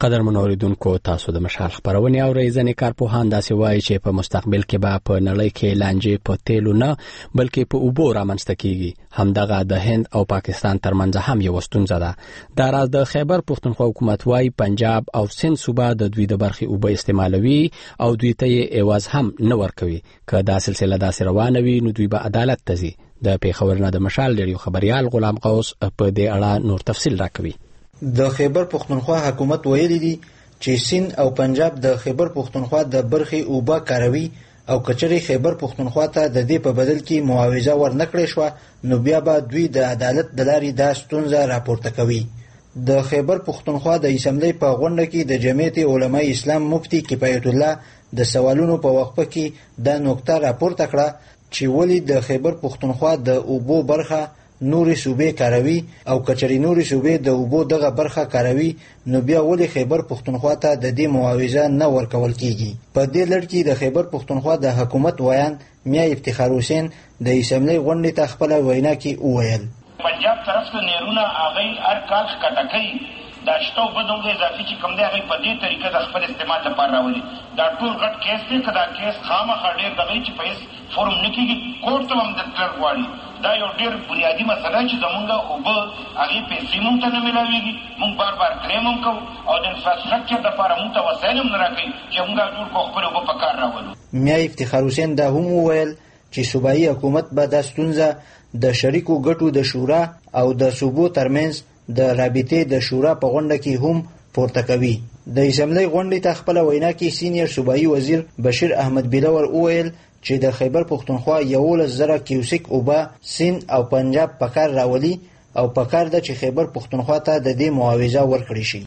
قدرمن اوریدونکو تاسو د مشال خبرونه او ځینې کارپوهان داسې وایي چې په مستقبل کې به په نړۍ کې لانجې په تیلو نه بلکې په اوبو رامنځته کیږي. همدغه د هند او پاکستان ترمنځ هم یو ستونزه ده. دا راز د خیبر پښتونخوا حکومت وایي پنجاب او سند صوبه د دوی د برخې اوبه استعمالوي او دوی ته یې ایواز هم نه ورکوي. که دا سلسله داسې روانه وي نو دوی به عدالت ته ځي. د پیښور نه د مشال ریډیو خبريال غلام غوث په دې اړه نور تفصیل راکوي. د خیبر پښتونخوا حکومت ویلي دي چې سند او پنجاب د خیبر پښتونخوا د برخې اوبه کاروي او کچري خیبر پښتونخوا ته د دې په بدل کې معاوضه ورنکړې شو نو بیا به دوی د عدالت د لارې دا ستونزه راپورته کوي. د خیبر پښتونخوا د اسمبلی په غونډه کې د جمعیت علماء اسلام مفتی کفایت الله د سوالونو په وقفه کې دا نقطه راپورته کړه چې ولی د خیبر پښتونخوا د اوبو برخه نوري صوبې کاروي او کچري نوري صوبې د اوبو دغه برخه کاروي نو بیا ولې خیبر پښتونخوا ته د دې معاوضه نه ورکول کیږي. په دې لړ کې د خیبر پښتونخوا د حکومت ویان میا افتخار حسین د اسمبلی غونډې ته خپل وینا کې وویل پنجاب طرف ته نیرونه هغه هر کال کټکې دا شتو بدونګه اضافي چې کوم دی هغه په دې طریقه د خپل استعمال لپاره راولي. دا ټول غټ کیس دی کدا کیس خامخا ډیر دغه چې په فورم نکېږي کورټ ته هم د تر غواړي. دا یو ډیر بنیادی مسله چې زمونږه اوبه هغه پیسې مونږ ته نه ملاويږي. مونږ بار کلیم هم کوو او د انفراستراکچر لپاره مونږ ته وسایل هم نه راکوي چې مونږ جوړ کو خپل اوبه په کار راولو. میا افتخار حسین دا هم وویل چې صوبایي حکومت به د ستونزه د شریکو ګټو د شورا او د صوبو ترمنځ د رابطې د شورا په غونډه کې هم پورته کوي. د اسمبلی غونډې ته خپل وینا کې سینیئر صوبایي وزیر بشیر احمد بلور وویل چې د خیبر پښتونخوا 11,000 کیوسک اوبه سند او پنجاب په کار راولي او په کار ده چې خیبر پښتونخوا ته د دې معاوضه ورکړي شي.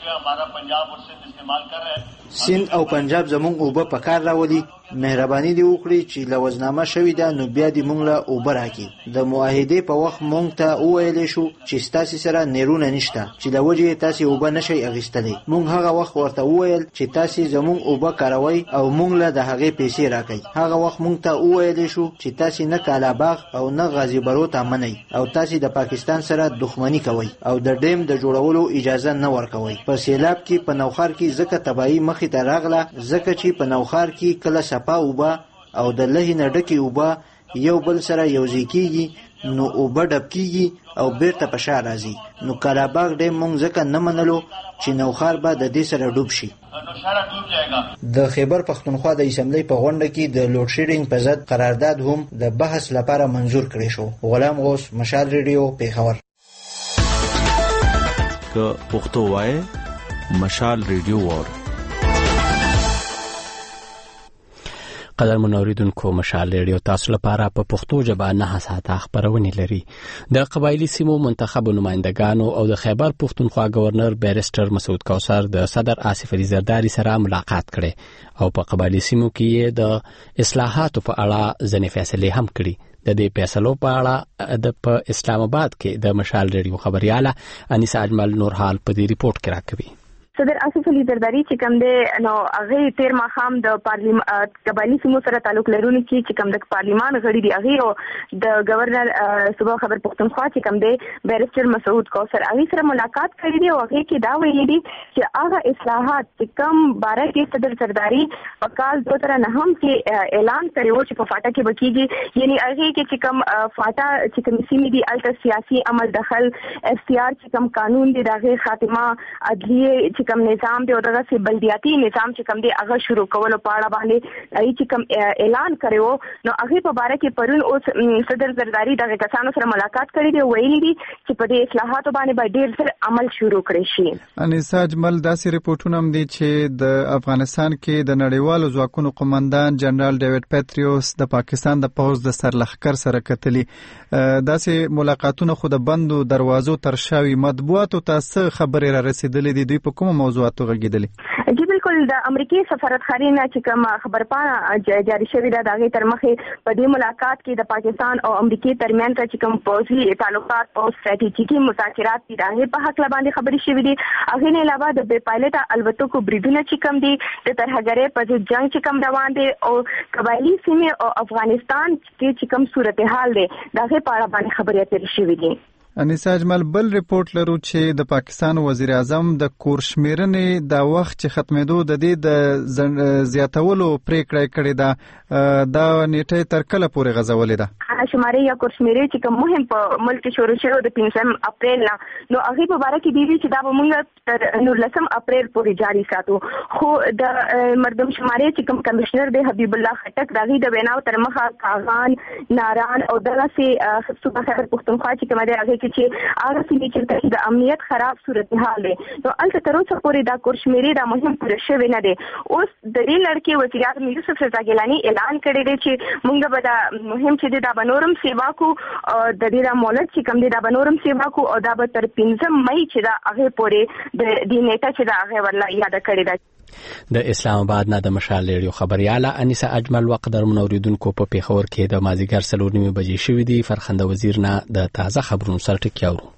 سند او پنجاب زموږ اوبه په کار راولي، مهرباني دی وکړي چې لوزنامه شوې ده نو بیا دې مونږ له اوبه راکړي. د معاهدې په وخت مونږ ته وویلی شو چې ستاسې سره نیرونه نشته چې له وجې تاسې اوبه نشئ اخیستلی. مونږ هغه وخت ورته وویل چې تاسې زموږ اوبه کاروئ او مونږ له د هغې پیسې راکئ. هغه وخت مونږ ته وویلی شو چې تاسې نه کالاباغ او نه غازي برو ته منئ او تاسې د پاکستان سره دښمني کوئ او د ډیم د جوړولو اجازه نه ورکوئ. په سیلاب کې په نوخار کې ځکه تباهي مخې ته راغله ځکه چې په نوخار کې کله صفا اوبه او د لهي نه ډکې اوبه یو بل سره یوځای کېږي نو اوبه ډب کېږي او بیرته په شا راځي. نو کالاباغ ډیم مونږ ځکه نه منلو چې نوخار به د دې سره ډوب شي. د خیبر پښتونخوا د اسمبلی په غونډه کې د لوډ شیډینګ په ضد قرارداد هم د بحث لپاره منظور کړی شو. غلام غوث، مشال ریډیو، پیښور. که پښتو وای مشال ریډیو وور. قدرمن اوریدونکو، مشال ریډیو تاسو لپاره په پښتو ژبه 9 ساعته خبرونه لري. د قبایلی سیمو منتخب نمائندگانو او د خیبر پښتونخوا گورنر بیرستر مسعود کوثر د صدر آصف علي زرداری سره ملاقات کړي او په قبایلی سیمو کې د اصلاحاتو په اړه ځینې فیصلې هم کړي. د دې فیصلو په اړه په اسلام آباد کې د مشال ریډیو خبرياله انیسه اجمل نورحال په دې ریپورت کې راکوي. صدر آصف علي زرداری چې کوم دی نو هغه تیر ماخام د پارلیمان قبایلی سیمو سره تعلق لرونکي چې کوم د پارلیمان غړي دی هغه او د گورنر صوبه خیبر پښتونخوا چې کوم دی بیرستر مسعود کوثر هغه سره ملاقات کړې دی او هغه کې دا ویلي دي چې هغه اصلاحات چې کوم باره کې صدر زرداری په کال 2009 کې اعلان کړی و چې په فاټا کې بکیږي، یعنی هغه کې چې کوم فاټا چې کوم سیمې دي الټر سیاسي عمل دخل اختیار چې کوم قانون دی دغه خاتمه عدلیه کم نظام دی او دغه سی بلدیاتی نظام چې کم دی هغه شروع کولو په اړه باندې چې کم اعلان کړو نو هغه په اړه کې پرون اوس صدر زرداری دغه کسانو سره ملاقات کړی دی، ویلي دي چې په دې اصلاحاتو باندې به ډیر ژر عمل شروع کړي شي. انیسه اجمل، داسې ریپورتونه هم دي چې د افغانستان کې د نړیوالو ځواکونو قومندان جنرال ډیوډ پیټریوس د پاکستان د پوځ د سرلښکر سره کتلي. داسې ملاقاتونه خو د بندو دروازو تر شاوي مطبوعاتو ته څه خبرې را رسیدلې دي؟ دوی په کوم موضوعاتو غږیدلې؟ جی بالکل، د امریکای سفارتخانې نه چې کوم خبرپاڼه جاری شوې ده دغه تر مخه په دې ملاقات کې د پاکستان او امریکای ترمنځ چې کوم پوځي تعلقات او استراتیژیکي مذاکرات دي دغه په حق باندې خبرې شوې دي. هغه نه علاوه د بې پایلټه الوتکو بریدونه چې کوم دي د ترهګرۍ په جنگ چې کوم روان دي او قبایلی سیمې او افغانستان کې چې کوم صورتحال دي دغه په اړه باندې خبرې اترې شوې دي. انیسا اجمل بل ریپورت لرو چې د پاکستان وزیر اعظم د کور شمیرنې د وخت چې ختمېدو د دې د زیاتولو پریکړه کړې ده دا نیټه تر کله پورې غځولې ده شمارې یا کور شمیرې چې کوم مهم په ملک شروع شوه د 15 اپریل نه نو هغه په اړه کې دی چې دا به موږ تر 19 اپریل پورې جاری ساتو خو د مردم شمارې چې کوم کمشنر دی حبیب الله خټک دغه د ویناو تر مخه کاغان ناران او دغه سي صوبه خیبر پختونخوا چې کومه دی هغه چې هغه سړي چې د امنیت خراب صورتحال دی نو البته تر اوسه پورې دا کور شمیرې دا مهم پوره شوی نه دی اوس د دې لړکې وزیر اعظم یوسف رضا ګیلانی اعلان کړی دی چې موږ به دا مهم چې دا بنورم سیوا کو د دې د مولد چې کوم دی دا بنورم سیوا کو او دا به تر 15 مئی چې دا هغه پورې د دې نیټه چې دا هغه ورلا یاد کړی دی د اسلام آباد نه د مشال ریډیو خبرياله انیسا اجمل وقدر منوریدونکو په پیښور کې د مازیګر 4:30 بجې شوې دي فرخنده وزیر نه د تازه خبرونو سره ټکیاورو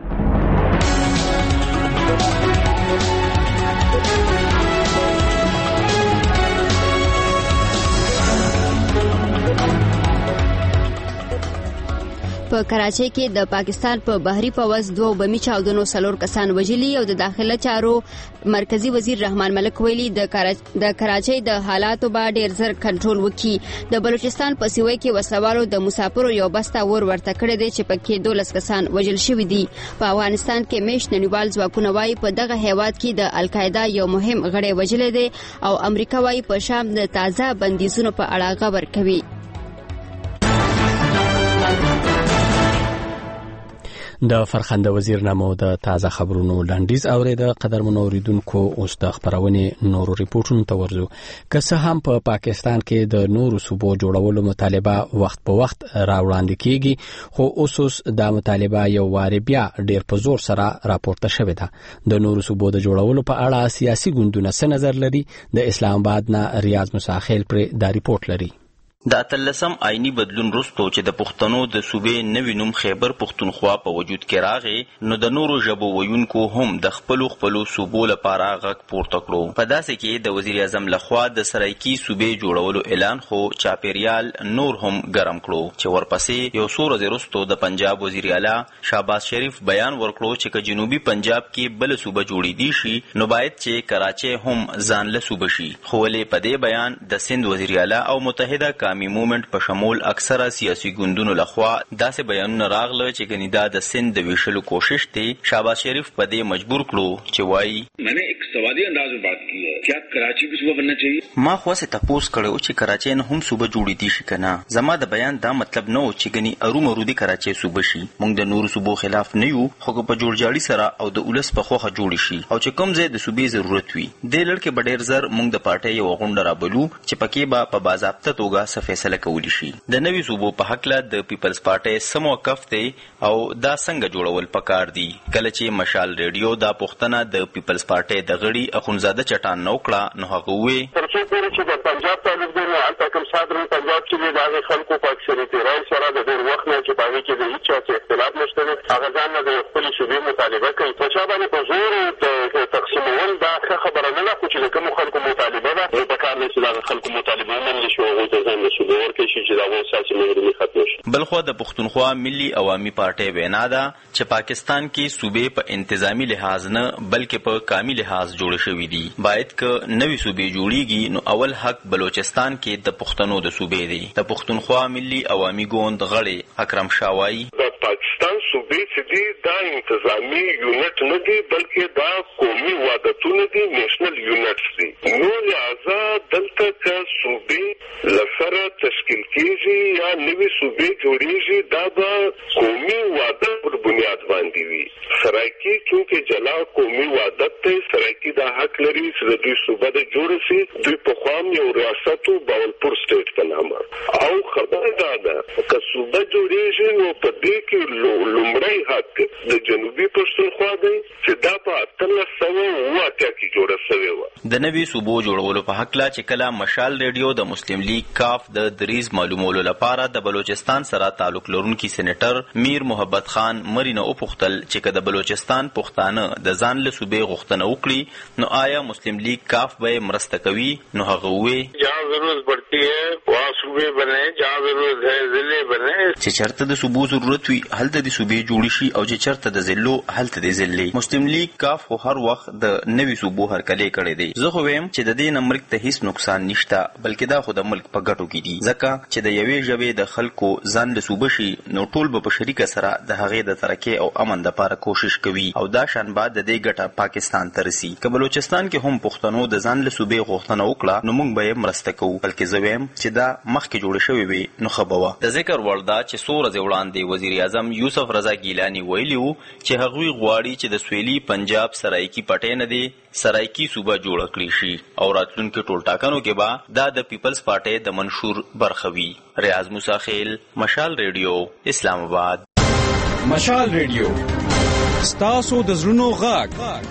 په کراچۍ کې د پاکستان په بحري پوځ 2 بمي چاودنو 4 کسان وژلي او د داخله چارو مرکزی وزیر رحمان ملک ویلي د کراچۍ د حالاتو به ډیر زر کنټرول وکړي د بلوچستان په سیوی کې وسلوالو د مسافرو یو بسته ورته کړی دی چې پکې 12 کسان وژل شوي دي په افغانستان کې میش نړیوال ځواکونه وايي په دغه هیواد کې د القاعده یو مهم غړی وژل دی او امریکا وايي په شام د تازه بندیزونو په اړه خبر کوي د فرخنده وزیر نامو د تازه خبرونو لنډیز اوریده قدر منوریدونکو اوس د خبرونه نورو ریپورتونو ته ورځو که څه هم په پاکستان کې د نورو صوبو جوړولو مطالبه وخت په وخت راوړاندې کیږي خو اوس د مطالبه یو واری بیا ډیر په زور سره راپورته شوې ده د نورو صوبو د جوړولو په اړه سیاسي ګوندونه څه نظر لري د اسلام آباد نه ریاض مساخیل پر دا ریپورت لري د اتلسم آئینی بدلون وروسته چې د پښتنو د صوبې نوی نوم خیبر پښتونخوا په وجود کې راغی نو د نورو ژبو ویونکو هم د خپلو صوبو لپاره غږ پورته کړو په داسې کې د وزیر اعظم لخوا د سرایکي صوبې جوړولو اعلان خو چاپیریال نور هم ګرم کړو چې ورپسې یو څو ورځې وروسته د پنجاب وزیر اعلی شهباز شریف بیان ورکړو چې که جنوبي پنجاب کې بل صوبه جوړېدی شي نو باید چې کراچۍ هم ځان له صوبه شي خو ولې په دې بیان د سند وزیر اعلی او متحده موومنت په شمول اکثره سیاسي ګوندونو لخوا داسې بیانونه راغله چې ګنیدا د سند د ویشلو کوشش ته شهباز شریف په دې مجبور کړو چې وایي मैंने एक सवाली अंदाज में बात की है क्या कराची भी सूबा बनना चाहिए ما خو څه تاسو کړو چې کراچۍ نه هم صوبه جوړې دي شي کنه زما د بیان دا مطلب نه و چې ګنی ارومرو دي کراچۍ صوبه شي موږ د نورو صوبو خلاف نه یو خو په جوړجاړي سره او د اولس په خوخه جوړ شي او چې کوم ځای د صوبې ضرورت وي د لړکې بډیر زر موږ د پارټي یو غونډه رابلو چې پکې به په باضابطه توګه فیصله کولی شي د نوي صوبو په حق له د پیپلز پارټي سموقف دی او دا څنګه جوړول پکار دي کله چې مشال ریډیو دا پښتنه د پیپلز پارټي د غړي اخونزاده چټان نو کړه نو هغه وې ترڅو پورې چې د پنجاب تعلق دی نو البته کوم صادرین پنجاب چې د خلکو په اکثریت رائے سره د ډېر وخت نه چې باندې کې د هیڅ چا اختلاف نشته هغه ځان د خپل صوبې مطالبه کوي په چا باندې په زور د تقسیمول دا خبره نه ده چې کوم خلکو مطالبه ده په کار نه چې د خلکو مطالبه نه شو او د ځان د صوبې ورکې شي چې دا اساسي مهمه ختم شي بلخو د پښتونخوا ملي عوامي پارټي وینا ده چې پاکستان کې صوبې په انتظامی لحاظ نه بلکې په کامل لحاظ جوړ شوې دي باید ک نوې صوبې جوړیږي نو اول حق بلوچستان کې د پښتنو د صوبې دي د پښتونخوا ملي عوامي ګوند غړي اکرم شاوای د پاکستان صوبې چې دي دا انتظامی یونټ نه دي بلکې دا قومي وحدتونه دي نېشنل یونټس دي نو لہذا دلته ک صوبې لسره تشکیل کیږي یا نوې صوبې جوړیږي دا به قومي وحدت پر بنیاد باندې وي سرایکي چونکې جلا قومي وحدت ته سرایکي دا حق لري چې د دوی صوبه د جوړ شي دوی په خام یو ریاست باولپور سټیټ په نامه او خبره دا ده که صوبه جوړیږي نو په دې کې لومړی حق د جنوبي پښتونخوا دی چې دا په 1880 کې جوړه شوې و د نوي صوبو جوړولو په حق لا چې کله مشال ریډیو د مسلم لیگ کاف د دریز معلومولو لپاره د بلوچستان سره تعلق لرونکي سېنیټر میر محبت خان مرینه او پختل چې کله بلوچستان پښتانه د ځان له صوبې غوښتنه وکړي نو آیا مسلم لیگ کاف به مرسته کوي نو هغه وې ضرورت پڑتی ہے وہاں صوبے بنے، جہاں ضرورت ہے ضلع بنے. چې چرته د صوبو ضرورت وي هلته د صوبې جوړ شي او چې چرته د ضلعو هلته د ضلعې. مسلم لیگ کاف خو هر وخت د نوي صوبو هرکلی کړی دی. زه خو ویم چې د دې نه ملک ته هیڅ نقصان نشته، بلکې دا خو د ملک په ګټو کې دي، ځکه چې د یوې ژبې د خلکو ځان له صوبه شي نو ټول به په شریکه سره د هغې د ترقۍ او امن دپاره کوشش کوي او دا شان بعد د دې ګټه پاکستان ته رسي. که بلوچستان کې هم پښتنو د ځان له صوبې غوښتنه وکړه نو موږ به یې مرسته کوو، بلکې زه ویم چې دا مخکې جوړه شوې وي نو ښه به وه. د ذکر وړ ده چې څو ورځې وړاندې وزیر اعظم یوسف رضا ګیلاني ویلي وو چې هغوی غواړي چې د سویلي پنجاب سرایکي پټی نه دی سرایکي صوبه جوړه کړي شي او راتلونکي ټولټاکنو کې به دا د پیپلز پارټۍ د منشور برخه وي. ریاض موسی خیل، مشال ریډیو، اسلام آباد. مشال ریډیو ستاسو د زړونو غږ.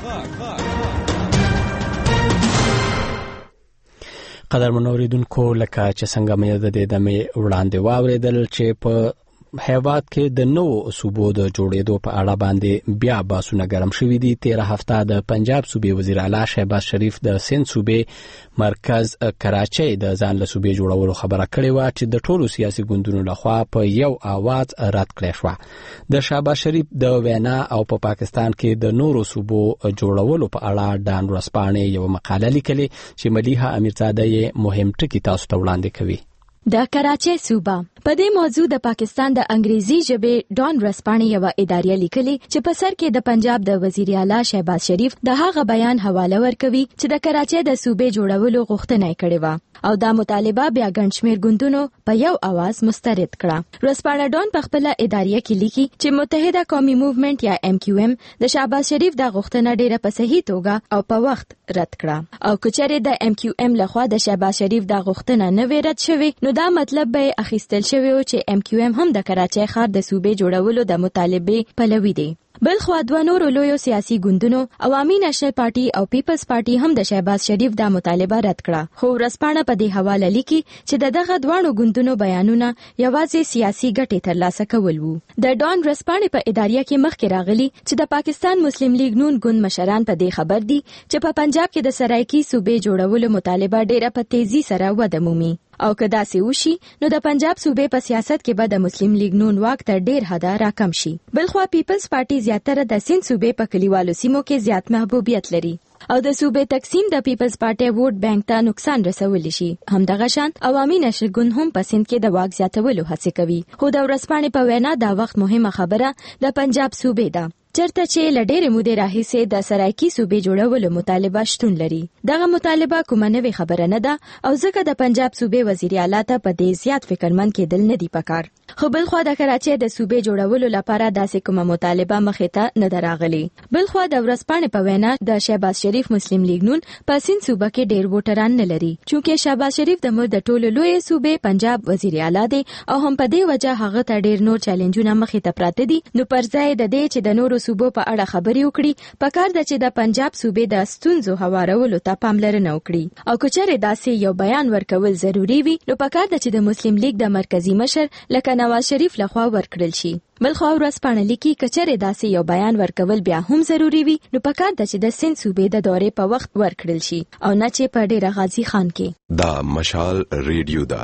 قدرمنو اوریدونکو، لکه چې څنګه مې د دې دمې وړاندې واورېدل چې په هیواد کې د نوو صوبو د جوړېدو په اړه باندې بیا باسونه ګرم شوي دي. 13 هفته د پنجاب صوبې وزیر اعلی شهباز شریف د سند صوبې مرکز کراچۍ د ځان له صوبې جوړولو خبره کړې وه چې د ټولو سیاسي ګوندونو لخوا په یو آواز رد کړې شوه. د شهباز شریف د وینا او په پاکستان کې د نورو صوبو جوړولو په اړه ډان ورځپاڼې یو مقاله لیکلې چې ملیحه امیرزاده یې مهم ټکي تاسو ته وړاندې کوي. د کراچۍ صوبه په دې موضوع د پاکستان د انګریزي ژبې ډان ورځپاڼې یو اداریه لیکلي چې په سر کې د پنجاب د وزیر اعلی شهباز شریف د هغه بیان حواله ورکوي چې د کراچۍ د صوبې جوړولو غوښتنه یې کړې وه او دا مطالبه بیا ګڼ شمېر ګوندونو په یو اواز مسترد کړه. ورځپاڼه ډان په خپله اداریه کې لیکي چې متحده قومي موومنټ یا MQM د شهباز شریف د غوښتنه ډیره په صحیح توګه او په وخت رد کړه او که چېرې د MQM لخوا د شهباز شریف د غوښتنه نه وي رد شوې نو دا مطلب به اخیستل شوی و چې MQM هم د کراچۍ ښار د صوبې جوړولو د مطالبې پلوي دی. بل خو دوه نورو لویو سیاسي ګوندونو عوامي نېشنل پارټي او پیپلز پارټي هم د شهباز شریف د مطالبه رد کړه، خو ورځپاڼه په دې حواله لیکي چې دغه دواړو ګوندونو بیانونه یوازې سیاسي ګټې ترلاسه کول وو. د ډان ورځپاڼې په اداریه کې مخکې راغلي چې د پاکستان مسلم لیگ نون ګوند مشران په دې خبر دي چې په پنجاب کې د سرایکي صوبې جوړولو مطالبه ډیره په تیزی سره وده مومي او که داسې وشي نو د پنجاب صوبې په سیاست کې به د مسلم لیگ نون واک تر ډیر حده راکم شي. بلخوا پیپلز پارټي زیاتره د سند صوبې په کلیوالو سیمو کې زیات محبوبیت لري او د صوبې تقسیم د پیپلز پارټي ووټ بانک ته نقصان رسولی شي. همدغه شان عوامي نېشنل ګوند هم په سند کې د واک زیاتولو هڅه کوي، خو د ورځپاڼې په وینا دا وخت مهمه خبره د پنجاب صوبې ده چرته چې لډېرې مودې راهیسې د سرایکي صوبې جوړولو مطالبه شتون لري. دغه مطالبه کومه نوې خبره نه ده او ځکه د پنجاب صوبې وزیر اعلی ته په دې زیات فکرمند کېدل نه دي پکار. خو بلخوا د کراچۍ د صوبې جوړولو لپاره داسې کومه مطالبه مخې ته نه ده راغلې. بلخوا د ورځپاڼې په وینا د شهباز شریف مسلم لیگ نون په سند صوبه کې ډېر ووټران نه لري، چونکې شهباز شریف د ملک د ټولو لوی صوبې پنجاب وزیر اعلی دی او هم په دې وجه هغه ته ډېر نور چیلنجونه مخې ته پراته دي. نو پر ځای د دې چې د نورو صوبو په اړه خبرې وکړي پکار ده چې د پنجاب صوبې د ستونزو هوارولو ته پاملرنه وکړي او که چېرې داسې یو بیان ورکول ضروري وي نو پکار ده چې د مسلم لیگ د مرکزی مشر لکه نواز شریف لخوا ورکړل شي. بلخوا ورځپاڼه لیکي که چېرې داسې یو بیان ورکول بیا هم ضروري وي نو پکار ده چې د سند صوبې د دورې په وخت ورکړل شي او نه چې په ډېره غازي خان کې. دا مشال ریډیو ده.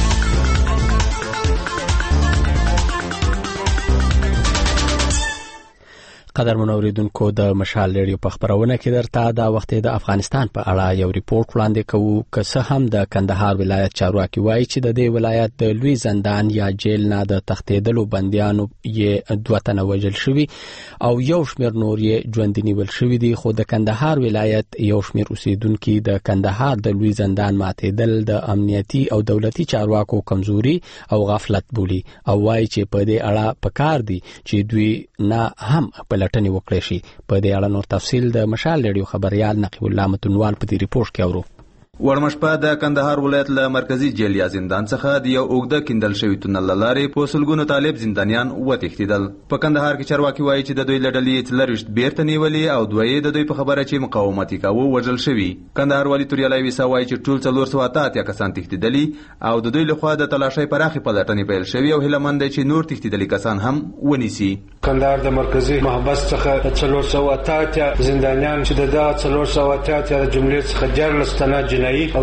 قدرمنو اوریدونکو، د مشال ریډیو په خبرونه کې درته دا وخت د افغانستان په اړه یو ریپورت وړاندې کوو. که څه هم د کندهار ولایت چارواکي وایي چې د دې ولایت د لوی زندان یا جیل نه د تښتېدلو بندیانو یې 2 تنه وژل شوي او یو شمېر نور یې ژوندي نیول شوي دي، خو د کندهار ولایت یو شمېر اوسیدونکي د کندهار د لوی زندان ماتېدل د امنیتي او دولتي چارواکو کمزوري او غفلت بولي او وایي چې په دې اړه پکار دي چې دوی نه هم لټنې وکړې شي. په دې اړه نور تفصیل د مشال ریډیو خبريال نقیب الله متنوال په دې ریپورت کې اورو. ورمشپه د کندهار ولایت له مرکزی جیل یا زندان څخه د یو اوږده کیندل شوی تونل لارې په سلګونو طالب زندانیان وتښتېدل. په کندهار کې چارواکي وایي چې د دوی له ډلې 40 بیرته نیولې او دوی د دوی په خبره چې مقاومت کاوه وژل شوي. کندهار والي توریالی ویسا وایي چې ټول 488 کسان تښتېدلي او د دوی لخوا د تلاشۍ پراخې پلټنې پیل شوي او هیله مند چې نور تښتېدلي کسان هم ونیسي. کندهار د مرکزی محبس څخه 488 زندانیان چې د 488 د جملې څخه 14 تنه جنایي او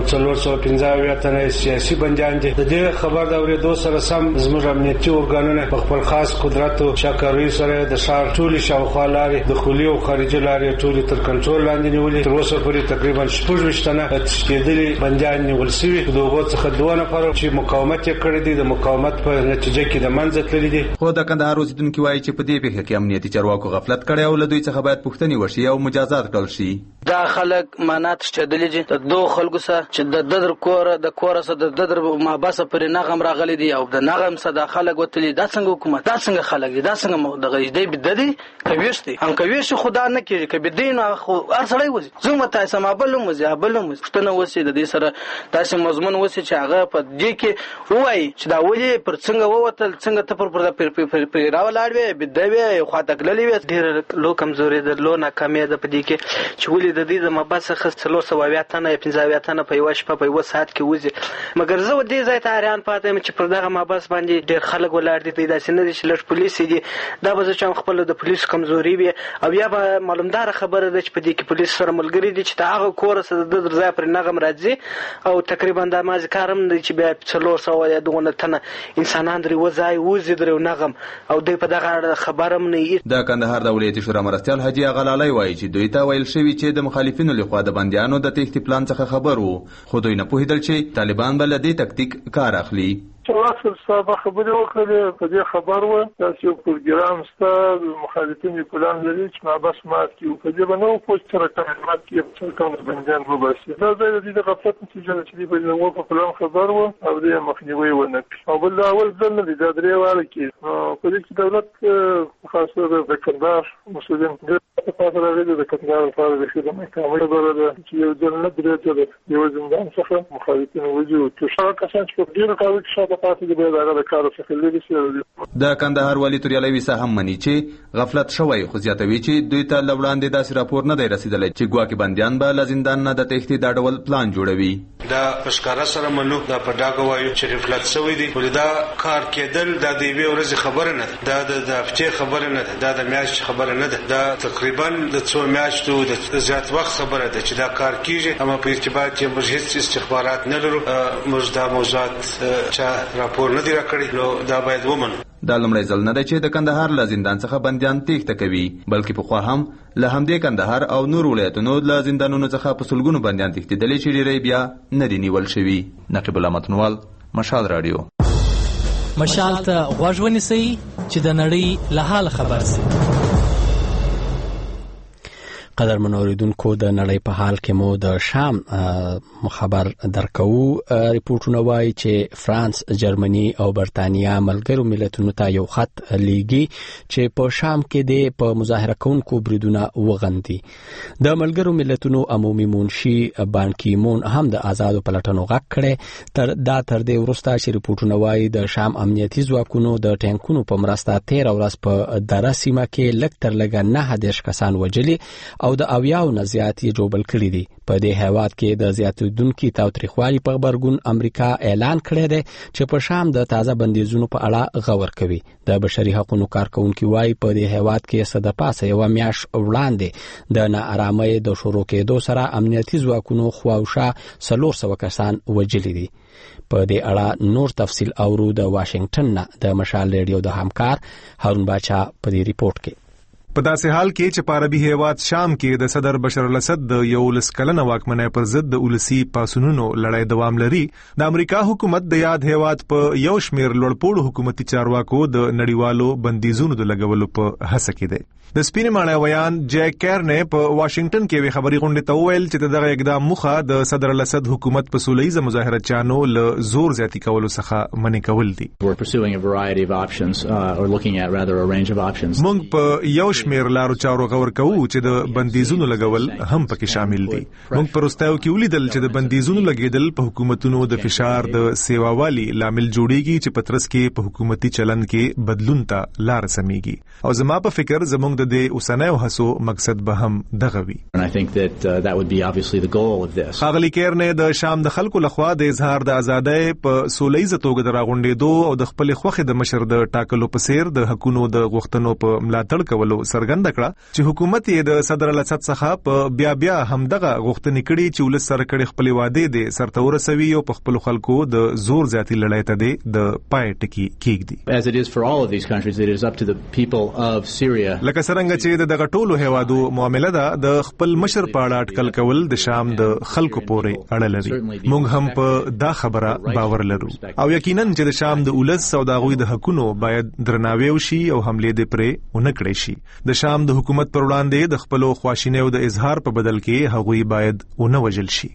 415 تنه سیاسي بندیان دي. د دې خبر د اورېدو سره سم زموږ امنیتي ارګانونه په خپل خاص قدرت او شاکرۍ سره د ښار ټولې شاوخوا لارې داخلي او خارجي لارې ټولې تر کنټرول لاندې نیولې. تر اوسه پورې تقریبا 26 تنه تښتېدلي بندیان نیول شوي. د هغو څخه 2 نفر چې مقاومت یې کړی دی د مقاومت په نتیجه کې د منځ تللي دي. خو د کندهار اوسیدونکو وایي چې په دې پیښه کې امنیتي چارواکو غفلت کړی او له دوی څخه باید پوښتنې وشي او مجازات کړل شي. دا خلک مانات شتدلې دي د دوه خلکو سره چې د ددر کور سره د ددر ماباسه پرې نغم راغلي دي او د نغم سره د خلک وتلي. دا څنګه حکومت، دا څنګه خلک دي، دا څنګه د غیدې بددي کويشتي هم کويش خدا نه کیږي کبه دین خو ارسړی وځي زموږ تاسو مابلم وځي ابلم پښتنه وځي د دې سره تاسو مضمون وځي چې هغه په دې کې وایي چې دا ولې پر څنګه ووتل څنګه ته پر راولاړوي بدوي خو تکللې وي ډېر لو کمزوري د لو ناکامي د پدې کې چې ولې د دې د مباسه خصلو سوویا تنه 15 تنه په یو شپه په یو ساعت کې وځي. مګر زه دې ځای ته اړین پاتم چې پر دغه مباس باندې ډېر خلک ولاړ دي پیدا سینه دي چې لږ پولیس دي. دا به چې خپل د پولیس کمزوري وي او یا به معلومدار خبره ده چې په دې کې پولیس سره ملګری دي چې هغه کور سره د ځای پر نغم راځي او تقریبا د مازی کارم دي چې بیا 400 یا 200 تنه انسانان درې وځي وځي درو نغم او دوی په دغه خبرم نه. د کندهار د ولایتي شورا مرستیال حاجی غلالای وایي چې دوی ته ویل شوی چې د مخالفینو لخوا د بندیانو د تختی پلان څخه خبر وو خو دوی نه پوهیدل چې طالبان بل دې تکتیک کار اخلي. واصل صاحب خبرې وکړې په دې خبر و چې یو پروګرام ست مخالفین پلان لري چې ما بس مات کیو په دې باندې پوسټ سره کلمات کې څه کوم بندیان وباسي. دا د دې غفلت نتیجه چې په دې په پلان خبر و او دې مخنیوي ونه کړ او بل اول ځل نه دا درې واره کې په دې کې دولت خاصه د کندهار مسؤلین په خاطر راغلي د کندهار لپاره د خدمت کامله بره چې یو ځل نه درې ځله یو زندان څخه مخالفین وجود چې شاو کسان چې په ډیرو کارو کې د کندهار والی توریالی ویسا هم مني چې غفلت شوی خو زیاتوي چې دوی ته لوړاندې داسې راپور نه دی رسیدلی چې ګواکې بندیان به له زندان نه د تښتې دا ډول پلان جوړوي. دا پښکاره سره منو دا په ډاګه وایو چې غفلت شوی دی خو دا کار کېدل دا د یوې ورځې خبره نه ده دا د هفتې خبره نه ده دا د میاشتې خبره نه ده دا تقریبا د 2 میاشتو د زیات وخت خبره ده چې دا کار کیږي. اما په ارتباط کې موږ هیڅ استخبارات نه لرو موږ دا موضوعات چې راپور نه دی راکړی نو دا باید ومنو. دا لومړی ځل نه دی چې د کندهار له زندان څخه بندیان تېښته کوي بلکې پخوا هم له همدې کندهار او نور ولایتونو له زندانونو څخه په سلګونو بندیان تښتېدلي چې ډېری بیا نه دي نیول شوي. نقیب الله متنوال، مشال راډیو. مشال ته غوږ ونیسئ چې د نړۍ له حال خبر سي. قدرمن اوریدونکو د نړۍ په حال کې مو د شام خبر درکو. ریپورتونه وایي چې فرانس، جرمني او برتانیا ملګرو ملتونو ته یو خط لیږي چې په شام کې د په مظاهره کوونکو بریدونه وغندي. د ملګرو ملتونو عمومي منشي بان کی مون هم د آزادو پلټنو غږ کړي. تر دې وروسته چې ریپورتونه وایي د شام امنیتي ځواکونو د ټانکونو په مرسته 13 ورځ په دره سیمه کې لږ تر لږه 9 کسان وژلي او د 70 نه زیات یې جوړ کړي دي. په دې هیواد کې د زیاتېدونکو تاوتریخوالي په خبرګون امریکا اعلان کړی دی چې په شام د تازه بندیزونو په اړه غور کوي. د بشري حقوقو کارکونکو وايي په دې هیواد کې صد پاسه یو میاش وړاندې د ناارامۍ د شروع کېدو سره امنیتي ځواکونو خواوشا 400 کسان وژلي دي. په دې اړه نور تفصیل اورو د واشنگټن نه د مشال ریډیو د همکار هارون باچا په دې ریپورت کې. په داسې حال کې چې په عربي هیواد شام کې د صدر بشار الاسد د 11 کلنه واکمنۍ پر ضد د ولسی پاسونونو لړۍ دوام لري، د امریکا حکومت د یاد هیواد په یو شمیر لوړپوړو حکومتي چارواکو د نړیوالو بندیزونو د لګولو په هڅه کې دی. د سپینې ماڼۍ ویان جیک کیرن په واشنگټن کې وی خبري غونډه ته ویل چې دغه اقدام مخه د صدر الاسد حکومت په سولهیزه مظاهره چانو له زور زیاتی کولو څخه منې کول دي. موږ په یو شمیر لارو چارو غور کوو چې د بندیزونو لګول هم پکې شامل دي. موږ پرستاو کې ولیدل چې د بندیزونو لګیدل په حکومتونو د فشار د سیواوالي لامل جوړیږي چې پترس کې په حکومتي چلن کې بدلون ته لار سميږي. او زما په فکر زموږ زموږ د دې اوسنیو هڅو مقصد به هم دغه وي. ښاغلي کیرنې د شام د خلکو لخوا د اظهار د ازادۍ په سولهیزه توګه د راغونډېدو او د خپل خوښې د مشر د ټاکلو په څیر د حقونو د غوښتنو په ملاتړ کولو څرګنده کړه چې حکومت یې د صدر الاسد څخه په بیا همدغه غوښتنې کړي چې ولس سره کړي خپل وعده د سرته ورسوي او په خپل خلکو د زور زیاتی لړۍ ته د پای ټکی کېږدي. لکه څنګه چې دغه ټولو هیوادو معامله ده د خپل مشر په اړه اټکل کول د شام د خلکو پورې اړه لري. موږ هم په دا خبره باور لرو او یقینا چې د شام د ولس او د غوي د حقونو باید درناوی وشي او حمله دې پرې ونه کړی شي. د شام د حکومت پر وړاندې د خپل خواشینیو د اظهار په بدل کې هغوی باید ونه وجل شي.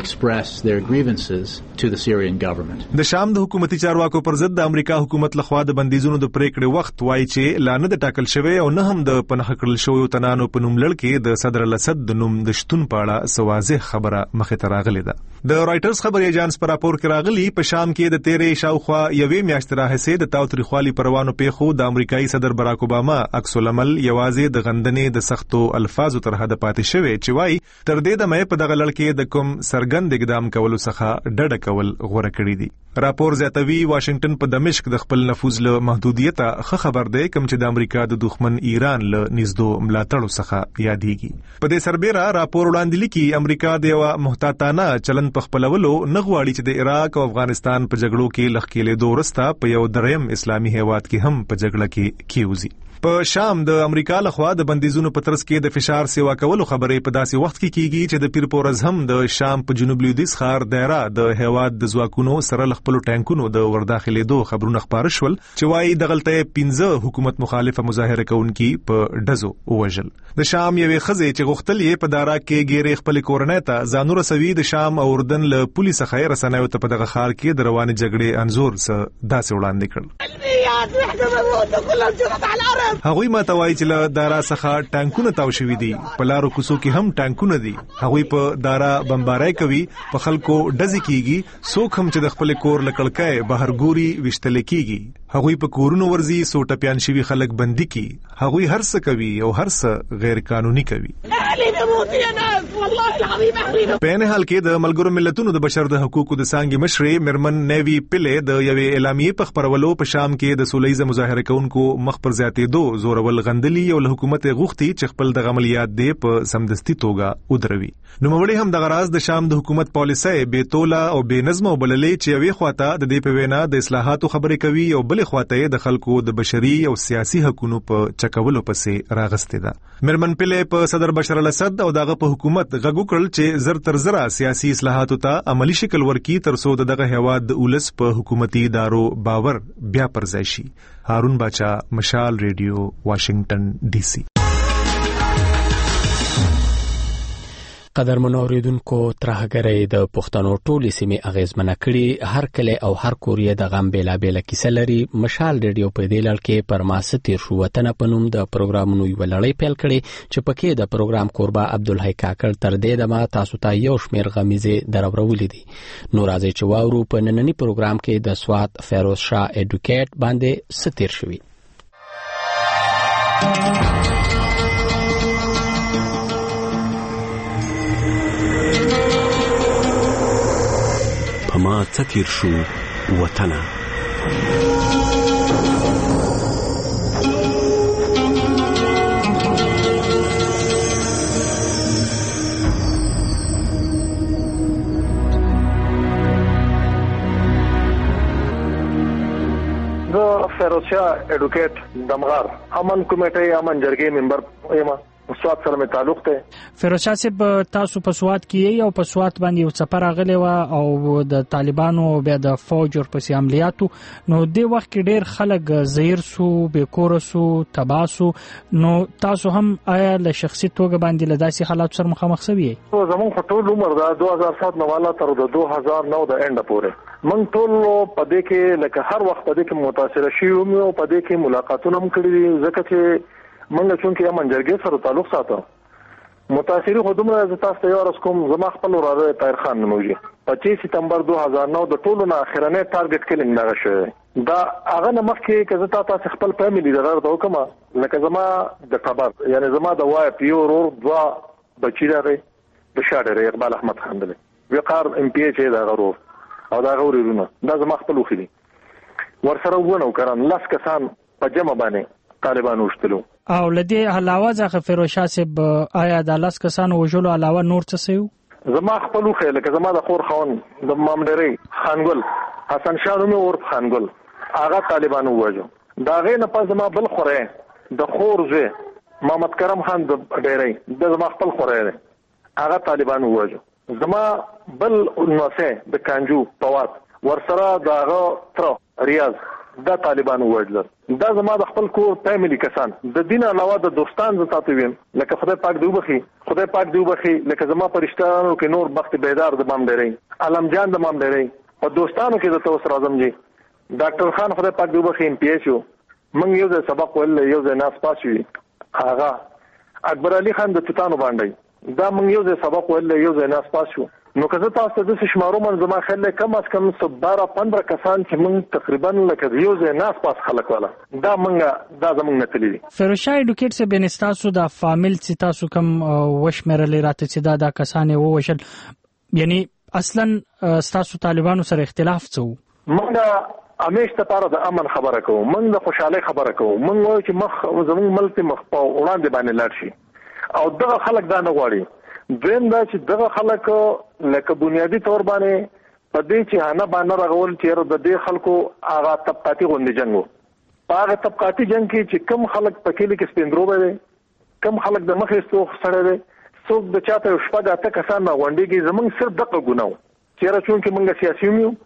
د شام د حکومتي چارواکو پر ضد د امریکا حکومت لخوا د بندیزونو د پریکړې وخت وایي چې لا نه د ټاکل شوی او نه هم د پناه کړل شویو تنانو په نوم لړ کې د صدر الاسد د نوم د شتون په اړه سوازه خبره مخې ته راغلې ده. د رائټرز خبري ایجنس پر راپور کې راغلي په شام کې د تیرې شاوخوا یوې میاشتې راهیسې د تاوتریخوالي پروانو پیښو د امریکایي صدر براک اوباما عکس العمل یوازې د غندنې د سختو الفاظو تر حد پاتې شوی چې وایي تر دې د مې په دغه لړ کې د کوم سرګند اقدام کولو څخه ډډه کول غوړه کړی دي. راپور زیاتوي واشنگټن په دمشق د خپل نفوذ له محدودیت ښه خبر دی کوم چې د امریکا د دښمن ایران له نږدو ملاتړو څخه یادېږي. په دې سربېره راپور وړاندې لیکي امریکا د یو محتاطانه چلن په خپلولو نه غواړي چې د عراق او افغانستان په جګړو کې لښ کېدو وروسته په یو دریم اسلامي هیواد کې هم په جګړه کې کیوزي. په شام د امریکا لخوا د بندیزونو په ترڅ کې د فشار سیوا کولو خبرې په داسې وخت کې کیږي چې د پیر پورز هم د شام په جنوب لویدیځ ښار دایره د هیواد د ځواکونو سره خپل ټانکونو د ورداخلېدو خبرونه خبر شول چې وايي دغلته 15 حکومت مخالفه مظاهره کوونکي په ډزو وژل. د شام یوې ښځې چې غوښتل یې په دارا کې ګیرې خپل کورنۍ ته ځانو رسوي د شام او اردن له پولیس څخه رسنیو ته په دغه ښار کې د روانې جګړې انزور څه داسې وړاندې کړ. هغوی ما ته وایي چې له دارا څخه ټانکونه تاو شوي دي، په لارو کوڅو کې هم ټانکونه دي. هغوی په دارا بمبارۍ کوي، په خلکو ډزې کیږي، څوک هم چې د خپل کور له کړکۍ بهر ګوري وشتل کیږي. هغوی په کورونو ورزي، سو ټپيان شوي خلک بندي کی. هغوی هر څه کوي او هر څه غیر قانوني کوي. په نه حال کې د ملګرو ملتونو د بشر د حقوقو د څانګې مشرې مرمن نیوی پله د یوې اعلامیې په خبرولو په شام کې د سولهییزه مظاهره کوونکو مخ پر زیاتېدو زورول غندلي او له حکومت غوښتي چې خپل د عملیات دی په سمدستي توګه ودروي. نو مړی هم د غراز د شام د حکومت پالیسۍ بې توله او بې نظم او بللې چې یوې خواته د دې په وینا د اصلاحاتو خبرې کوي او بلې خواته د خلکو د بشري او سیاسي حقوقو په چکولو پسې راغستې ده. مرمن پله په صدر بشار الاسد او دغه په حکومت غږ وکړل چې زر تر زره سیاسي اصلاحاتو ته عملی شکل ورکړي تر څو دغه هیواد د ولس په حکومتي ادارو باور بیا پرځای شي. هارون باچا، مشال ریډیو، واشنگټن ډي سي. قدرمنو اوریدونکو، ترهګرۍ د پښتنو ټولې سیمې اغیزمنه کړي. هر کله او هر کوریا د غم بیلابېله کیسه لري. مشال ریډیو په دې لړ کې پر ماسه تیر شو وطن په نوم د پروګرامونو یو لړۍ پیل کړي چې پکې د پروګرام قربا عبدالحی کاکړ تر دې دمه تاسو ته یو شمیر غمیزه درورولې دي. نو راځي چې واورو په نننی پروګرام کې د سوات فیروز شاه اډوکیټ باندې ستیر شوی. ما تیر شو وطنه. فیروز شاه اډوکیټ دمغار امن کمیټې امن جرګې ممبر یم. سوات سره مې تعلق ته. فیروز شاه صاحب، تاسو په سوات کې او په سوات باندې یو سفر راغلی و او د طالبانو بیا د فوج ور پسې عملیاتو، نو د وخت کې ډېر خلک زهیر سو، بیکور سو، تباسو. نو تاسو هم آیا له شخصي توګه باندې له داسې حالات سره مخامخ شوي یې؟ زموږ په ټول عمر دا 2007 نه والا تر 2009 د انډ پورې من ټول په دې کې لکه هر وخت په دې کې متاثر شوم او په دې کې ملاقاتونه هم کړي، ځکه چې منګه چونکه امن جرګې سره تعلق ساتو. متاثر خودمره ز تاسو ته یو ورځ کوم زما خپل وراره طاهر خان نوموږي 25 سپتمبر 2009 د ټولو نه اخرنه ټارګټ کلینګ نه شوی. دا هغه نمخ کې کزه تاسو خپل فیملی درته وکما لکه زما د خبر یعنی زما د وای پیو ورور دوا بچی لري د شاډر اقبال احمد خان دی وقار ام پی ایچ دا غرور او دا غورونه دا زما خپل وخلی ورسره ونه وکړم لاس کسان په جمع باندې طالبان وشتلو او لدی علاوه ځکه فیروشاه صاحب آیا د لاس کسان وجلو علاوه نور څه سيو زما خپل وخه لکه زما د خور خان د مامډری خانګل حسن شاه نومي اور خانګل هغه طالبانو وجو دا غې نه پز ما بل خوره د خورزه محمد کرم خان د ډېری د زما خپل خوره هغه طالبانو وجو زما بل نوسه د کانجو پوات ورسره داغه تر ریاض د طالبانو وجل دا زما د خپل کور فیملی کسان د دین علاوه د دوستان ز ساتو ویم لکه خدای پاک دی وبخي لکه زما پرشتانو کې نور بخت بیدار د مام ډېری علم جان د مام ډېری او دوستانو کې د توسر اعظم جی ډاکټر خان خدای پاک دی وبخي ام پی ایچ من یو ځای سبق ول یو ځای ناس پاسوي هغه اکبر علي خان د چتانو باندې دا من یو ځای سبق ول یو ځای ناس پاسو نو که زه تاسو د شمارو من زما خل کم از کم 12-15 کسان چې من تقریبا لکه یو ځای ناس پاس خلک والا دا زمونږ نتلی دي فیروشاه ایډوکیټ سے بنستاسو د فامیل چې تاسو کم وشمرل راته چې دا کسان وشل یعنی اصلا تاسو طالبانو سره اختلاف څه منګه همیشه لپاره د امن خبره کوم من د خوشاله خبره کوم من وایو چې مخ زموږ ملک مخ په وړاندې باندې لاړ شي او دغه خلک دا نه غواړي دویم دا چې دغه خلک لکه بنیادی تور باندې په دې چې انا باندې راغول چې د دې خلکو هغه طبقاتي غونډه جنگو په هغه طبقاتي جنگ کې چې کم خلک پکې لیک سپیندرو به کم خلک د مخې څوک سره دي څوک د چاته شپږ اته کسان غونډه کې زمونږ صرف دغه ګناو چیرې چون کې موږ سیاسي یو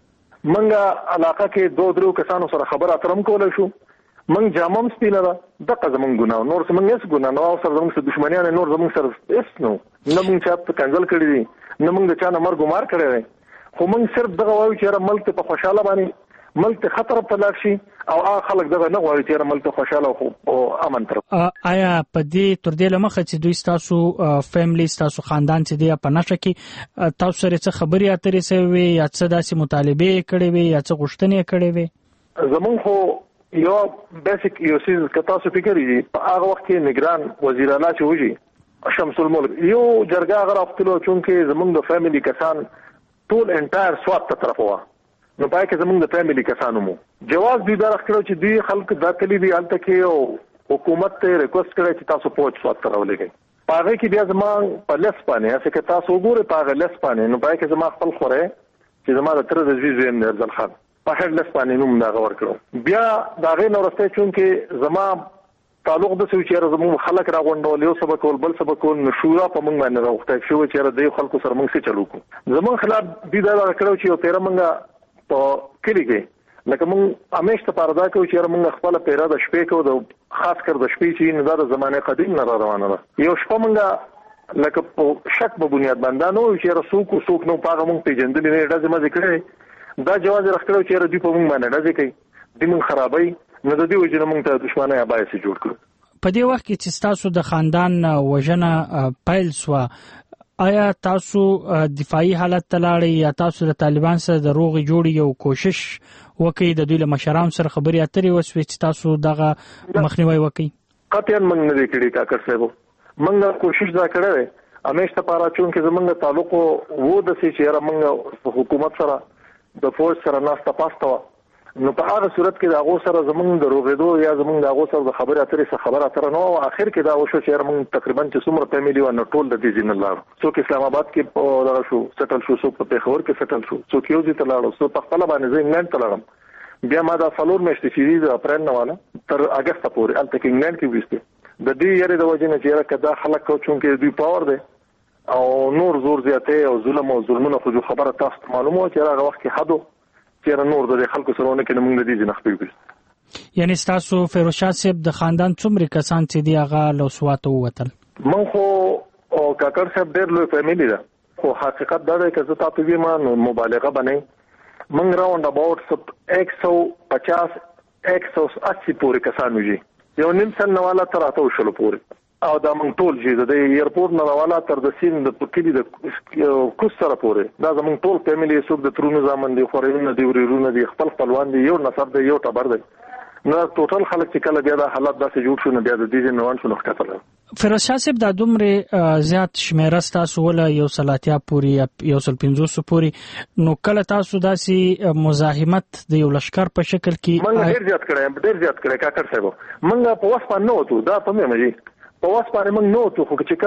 منګه علاقه کې 2-3 کسانو سره خبره اترم کولای شو من جامم سپینه دغه زمون ګناو نور زمون هیڅ ګناه نه او سره زمون دښمنیان نور زمون سره هیڅ نو نه مونږ چې کنځل کړی دي نه مونږ چا نه مرګ مار کړی دی خو مونږ صرف دغه وایو چې ملک په خوشاله باندې ملک خطر په لاړ شي او خلک دغه نه غواړي چې ملک خوشاله او امن تر آیا په دې تر دې لمخه چې دوی تاسو فیملی تاسو خاندان چې دی په نشه کې تاسو سره څه خبري اترې سوي یا څه داسې مطالبه کړې وي یا څه غوښتنې کړې وي زمون خو یو بیسیک یو سیز کتا سو فکرې په هغه وخت کې نگران وزیر اعلی چې وږي شمس الملک یو جرګه غره خپلو چونکه زمونږ د فیملی کسان ټول انټایر سوات ته طرف وو نو پای کې زمونږ د فیملی کسانو مو جواز دی درخ کړو چې دی خلک داخلي دی الته کې او حکومت ته ریکوست کړی چې تاسو پوهچ سوات ته راولېږئ پاره کې بیا زما په لس باندې اسه کې تاسو وګورئ پاره لس باندې نو پای کې زما خپل خوره چې زما د تر د زوی زم نرزل خان په هر لس باندې نوم دا غور کړو بیا دا غي نو راسته چونکه زما تعلق د سوي چیرې زموږ خلک راغونډول یو سبق ول بل سبق ول نشورا په موږ باندې راوخته شو چې د خلکو سره موږ څه چلو کو زمون خلاف دي دا کړو چې یو تیر موږ په کلی کې لکه موږ همیشه لپاره دا کوو چې موږ خپل پیرا د شپې کو د خاص کر د شپې چې نه د زمانه قدیم نه روانه ده یو شپه موږ لکه په شک په بنیاد باندې نو چې رسوک نو پاغه موږ پیجندل نه ډزه مزه کړې دا جواز راکړو چې ردی په موږ باندې ډزه کوي د موږ خرابای نه د دې وجه موږ ته دښمنه یا بایسي جوړ کړو په دې وخت کې چې تاسو د خاندان وژنه پایل سو آیا تاسو دفاعي حالت تلاړی یا تاسو د طالبان سره د روغ جوړي یو کوشش وکړي د دوی له مشران سره خبري اترې وسوي چې تاسو دغه مخنیوي وکړي قطعا موږ نه کړی کاکر صاحب موږ کوشش دا کړو همیشه لپاره چې زمونږ تعلق وو د سي چې موږ حکومت سره د فوج سره ناسته پاسته نو په هغه صورت کې دا غو سره زمونږ د روغېدو یا زمونږ د غو سره د خبره اترې نو اخر کې دا وشو چې موږ تقریبا چې څومره فیملی و نه ټول د دې ځین الله څوک اسلام آباد کې دا شو سټل شو څوک په پیښور کې سټل شو څوک یو ځای ته لاړو څوک په خپل باندې انګلند ته لاړم بیا ما دا فلور میاشتې چې د اپریل نه والا تر اگست پورې الته کې انګلند کې وسته د دې یاري د وجه نه چې کدا خلک کو چونکه دوی پاور دی او نور زور زیاته او ظلم او ظلمونه خو خبره تاسو معلومه چې هغه وخت کې حدو چې نور د خلکو سره نه کې موږ د دې نه خپل یعنی تاسو فیروشاه صاحب د خاندان څومره کسان چې دی هغه له سوات ووتل من خو او کاکر صاحب ډېر لوی فیملی ده خو حقیقت دا دی چې تاسو به ما مبالغه باندې من راوند اباوت 150 180 پورې کسان وږي یو نیم سن والا تر اته وشلو پورې او دا موږ ټول چې د ایرپورټ نه راواله تر د سین د پکې د کوس سره پورې دا زموږ ټول فیملی څوک د ترونو زامن دي خورینه دي وريرونه دي خپلوان دي یو نسب دی یو ټبر دی نو ټوټل خلک چې کله بیا د حالت داسې جوړ شو نو بیا د دې نوان شو نوښتل فیروز شاه صاحب د دومره زیات شمیره تاسو ولا یو سلاتیا پوری یو سل 500 پوری نو کله تاسو داسې مزاحمت د یو لشکر په شکل کې موږ ډیر زیات کړی کاکر صاحب موږ په واسه نه وته دا په مې په واسه باندې موږ نه وته خو چې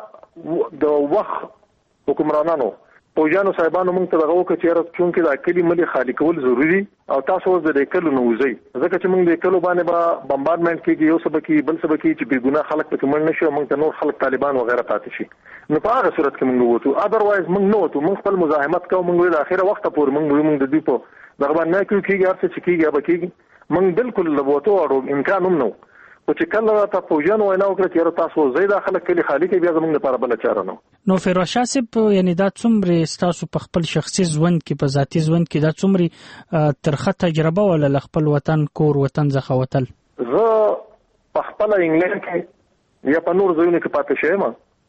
کله د وخت حکمرانانو پوجانو صاحبانو موږ ته دغه وکړ چې چونکې د کلی ملي خالی کول ضروری او تاسو د کلو نو وځي ځکه چې موږ د کلو باندې با بمبارډمنټ کیږي یو سبا کې بل سبا کې چې بیګونه خلک پکې مړ نشي موږ ته نور خلک طالبان وغیرہ پاتې شي نو په هغه صورت کې موږ وته اذروایز موږ نه وته موږ خپل مزاحمت کوو موږ د اخیره وخت پورې موږ د دې په دغه باندې کیږي هر څه چې کیږي به کیږي موږ بالکل لوته او امکان هم نو او چې کله تا پوجان وینا وکړه چې تاسو زید خلک کلی خالی کې بیا زموږ لپاره بل چاره نو فیروز شاه صاحب یعنی دا څومره تاسو په خپل شخصي ژوند کې په ذاتی ژوند کې دا څومره ترخه تجربه ولا خپل وطن کور وطن زخوتل زه په خپل انګلند کې یا په نور ځایونو کې پاتې شوم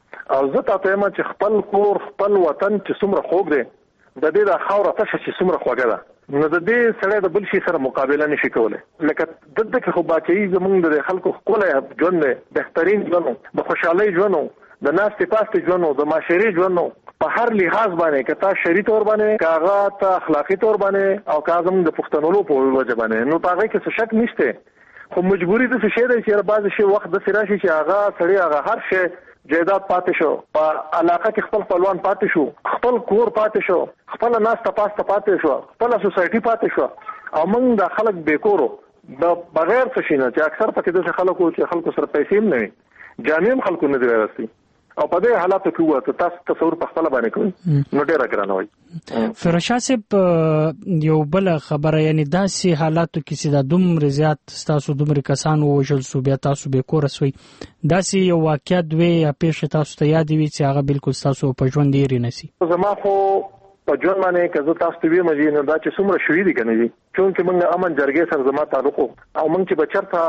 او زه تاسو ته چې خپل کور خپل وطن چې څومره خوږ دی د دې د خاوره تشه چې څومره خوږه ده نو د دې سره د بل شي سره مقابله نشي کولای لکه دغه خو باچي زمونږ د خلکو خپل ژوند بهترین ژوند د خوشحالي ژوند د ناس په پاسته ژوند د معاشري ژوند په هر لحاظ باندې کته شری تور باندې کاغه ته اخلاقی تور باندې او کاظم د پښتنولو په وجه باندې نو پاره کې څه شک نشته خو مجبوری د څه شی دی چې بعض شی وخت د سراشي چې هغه سړی هغه هر شی جیدات پاتې شو په علاقه کې خپل خپلوان پاتې شو خپل کور پاتې شو خپل ناس ته پاتې شو خپل سوسایټي پاتې شو او موږ د خلک بیکورو د بغیر څه شي نه چې اکثر پکې د خلکو چې خلکو سره پیسې نه وي جامع خلکو نه دی راستي او په دې حالاتو کې وته تاسو تصور په خپل باندې کوئ نو ډیره ګرانه وي فیروز شاه صاحب یو بل خبره یعنی داسې حالاتو کې چې د دومره زیات تاسو دومره کسان وژل سو بیا تاسو به کور سوي داسې یو واقعیت وي یا پیښه تاسو ته یاد وي چې هغه بالکل تاسو په ژوند یې نسی زما خو په ژوند باندې کزه تاسو ته ویمه چې نه دا چې څومره شوې دي کنه دي چې موږ امن جرګې سره زما تعلق او موږ چې بچرته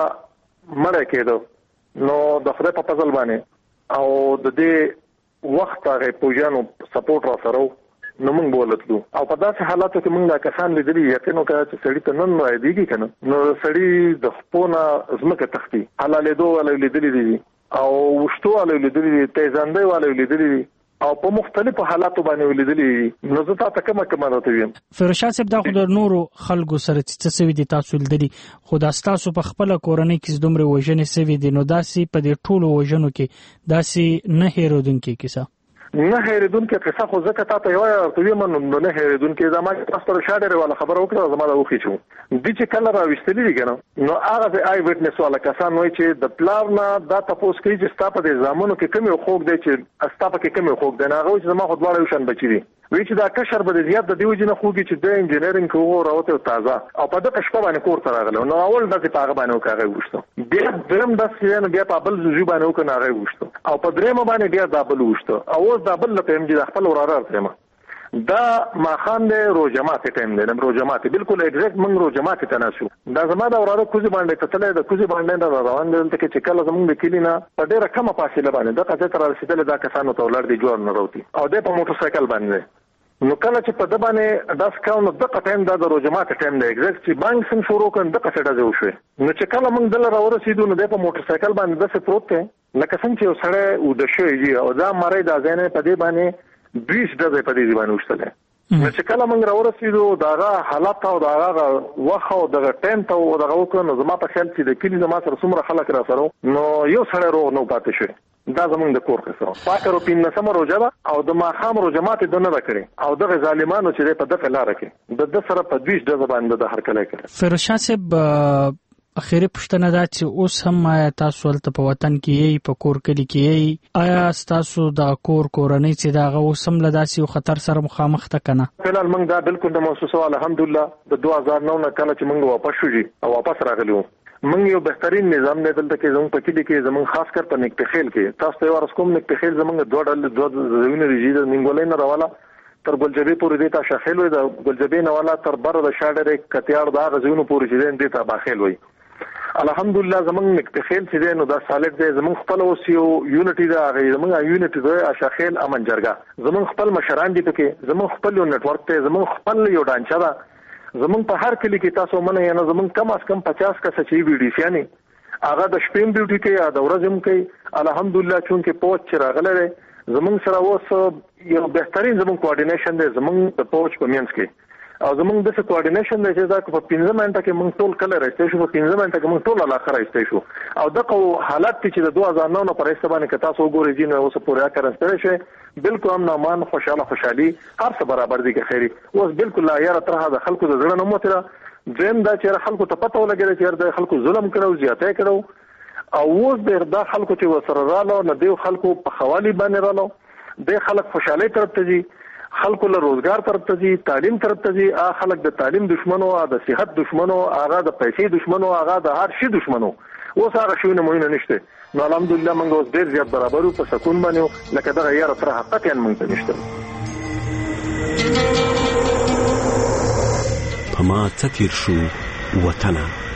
مړ کېدو نو د خدای په فضل باندې او د دې وخت هغه پوجانو سپورټ را سره نو موږ بولتلو او په داسې حالاتو کې موږ د کسان لیدلي یقین وکړ چې سړی ته نن نو دیږي کنه نو سړی د خپونه زمکه تختی حلاله دوه لیدلي دي او وشتو لیدلي دي تیزاندې والے لیدلي دي او په مختلفو حالاتو باندې ولیدلې نو زه تاسو کومه راته ویم فیروز شاه صاحب دا خو د نورو خلکو سره چې څه وی دي تاسو لیدلي خو دا تاسو په خپل کورنۍ کې دومره وژنې سوي دي نو داسې په دې ټولو وژنو کې داسې نه هېرودونکو کیسه نه هېرودونکو کیسه خو ځکه تاسو یو ورته ویم نو نه هېرودونکو زموږ تاسو سره شاډره ولا خبر وکړه زموږ د وخی شو د چې کله راوستلې دي کنه نو هغه آی وټنس ولا کسان وای چې د پلاورنا دا تاسو کوي چې تاسو په ځامنو کې کوم خوګ دی چې تاسو کې کوم خوګ دی نه غوښ زما خو دواړه یو شان بچی دي وی چې دا کشر به زیات د دیو جن خوږي چې د انجینرینګ کوو راوته تازه او په دغه شپه باندې کور ته راغله نو اول د پاغه باندې وکړای وښته بیا درم د سین بیا په بل زوجي باندې وکړای وښته او په دریم باندې بیا د بل وښته او اوس د بل له پم چې خپل وراره ترمه دا ما خان د روجمات ټیم دی روجمات بالکل ایگزیکټ من روجمات تناسو دا زما د وراره کوزي باندې کتلې د کوزي باندې روان دي ته چې کله زمونږ د کلینا په ډیره کمه فاصله باندې د قضیه تر رسیدل دا کسانو ته ولر دي جوړ نه راوتی او د په موټر سایکل باندې نو کله چې په د باندې داس کاونو د قټایم د روجمات ټیم دی ایگزیکټ چې بانک سم شروع کړي د قصډه جو شو نو چې کله موږ دل راورسېدو نو د په موټر سایکل باندې د څه پروت دی لکه څنګه چې سره و د شوی او دا مړی د ځینې په دې باندې 20 ډزې په دې باندې وشتله نو چې کله موږ راورسېدو دا حالت او دا وخت او د ټیم ته او دا وکړو نو زما په خیال چې د کلی زما سره څومره خلک را سره نو یو سره روغ نو پاتې شو دا زمونږ د کور قصه پاکرو پین نسم روزه او د ماخام روزمات دونه وکړي او د ظالمانو چې په دغه لار کې د سره په 20 ډزه باندې د هر کله کړي فیروز شاه صاحب اخیری پښتنه دا چې اوس هم تاسو ولته په وطن کې په کور کلی کې آیا تاسو د کورنۍ چې دا اوس هم لداسي خطر سره مخامخ ته کنه فلال موږ دا بالکل د موسسه الحمدلله د 2009 نه کله چې موږ واپس شوجي او واپس راغلیو موږ یو بهترین نظام نه دلته کې زموږ په کلی کې زموږ خاص کر په نکتخیل کې تاسو ته ورس کوم نکتخیل زموږ دوه زمينه ریجیده منګولې نه راواله تر ګلجبې پورې دیتا شاخیل وي د ګلجبې نه والا تر بر د شاډره کتیار دا غزونو پورې چې دیتا باخیل وي الحمدلله زمونږ نکتخیل چې دی نو دا سالټ دی زمونږ خپل اوس یو یونټي دا غي زمونږ یونټي دی اشاخیل امن جرګه زمونږ خپل مشران دي پکې زمونږ خپل یو نتورک ته زمونږ خپل یو ډانچا ده زمونږ په هر کلی کې تاسو منه یا زمونږ کم از کم 50 کس چې وی ډی سی نه هغه د شپې ډیوټي کوي یا د ورځې کوي الحمدلله چونکه پوهچ چې راغله زمونږ سره اوس یو بهترین زمونږ کوارډینیشن دی زمونږ د پوهچ په مینس کې او زمونږ د کوارډینیشن دی چې دا په 15 منټه کې موږ ټول کله راځي شو په 15 منټه کې موږ ټول الاخر راځي شو او دغه حالت چې د 2009 نه پر استبانه کې تاسو وګورئ چې نو اوس پورې کارنستره شي بالکل امن امان خوشالي هر څه برابر دي که خیری اوس بالکل لا یاره ترها د خلکو د زړه نه موتره دریم دا چې خلکو ته پته ولګی چې د خلکو ظلم کړو زیاته کړو او اوس د خلکو چې وسره رالو نه دی خلکو په خوالي باندې رالو د خلک خوشاله طرف ته دي خلکو له روزګار طرف ته دي تعلیم طرف ته دي خلک د تعلیم دشمنو د صحت دشمنو هغه د پیسې دشمنو هغه د هر شي دشمنو اوس هغه شونه مونږ نشته نو الحمدلله موږ اوس ډیر زیات برابرو په سکون باندې لکه دغه یاره تر حقیقت یې موږ نشته پما تیر شو وطنه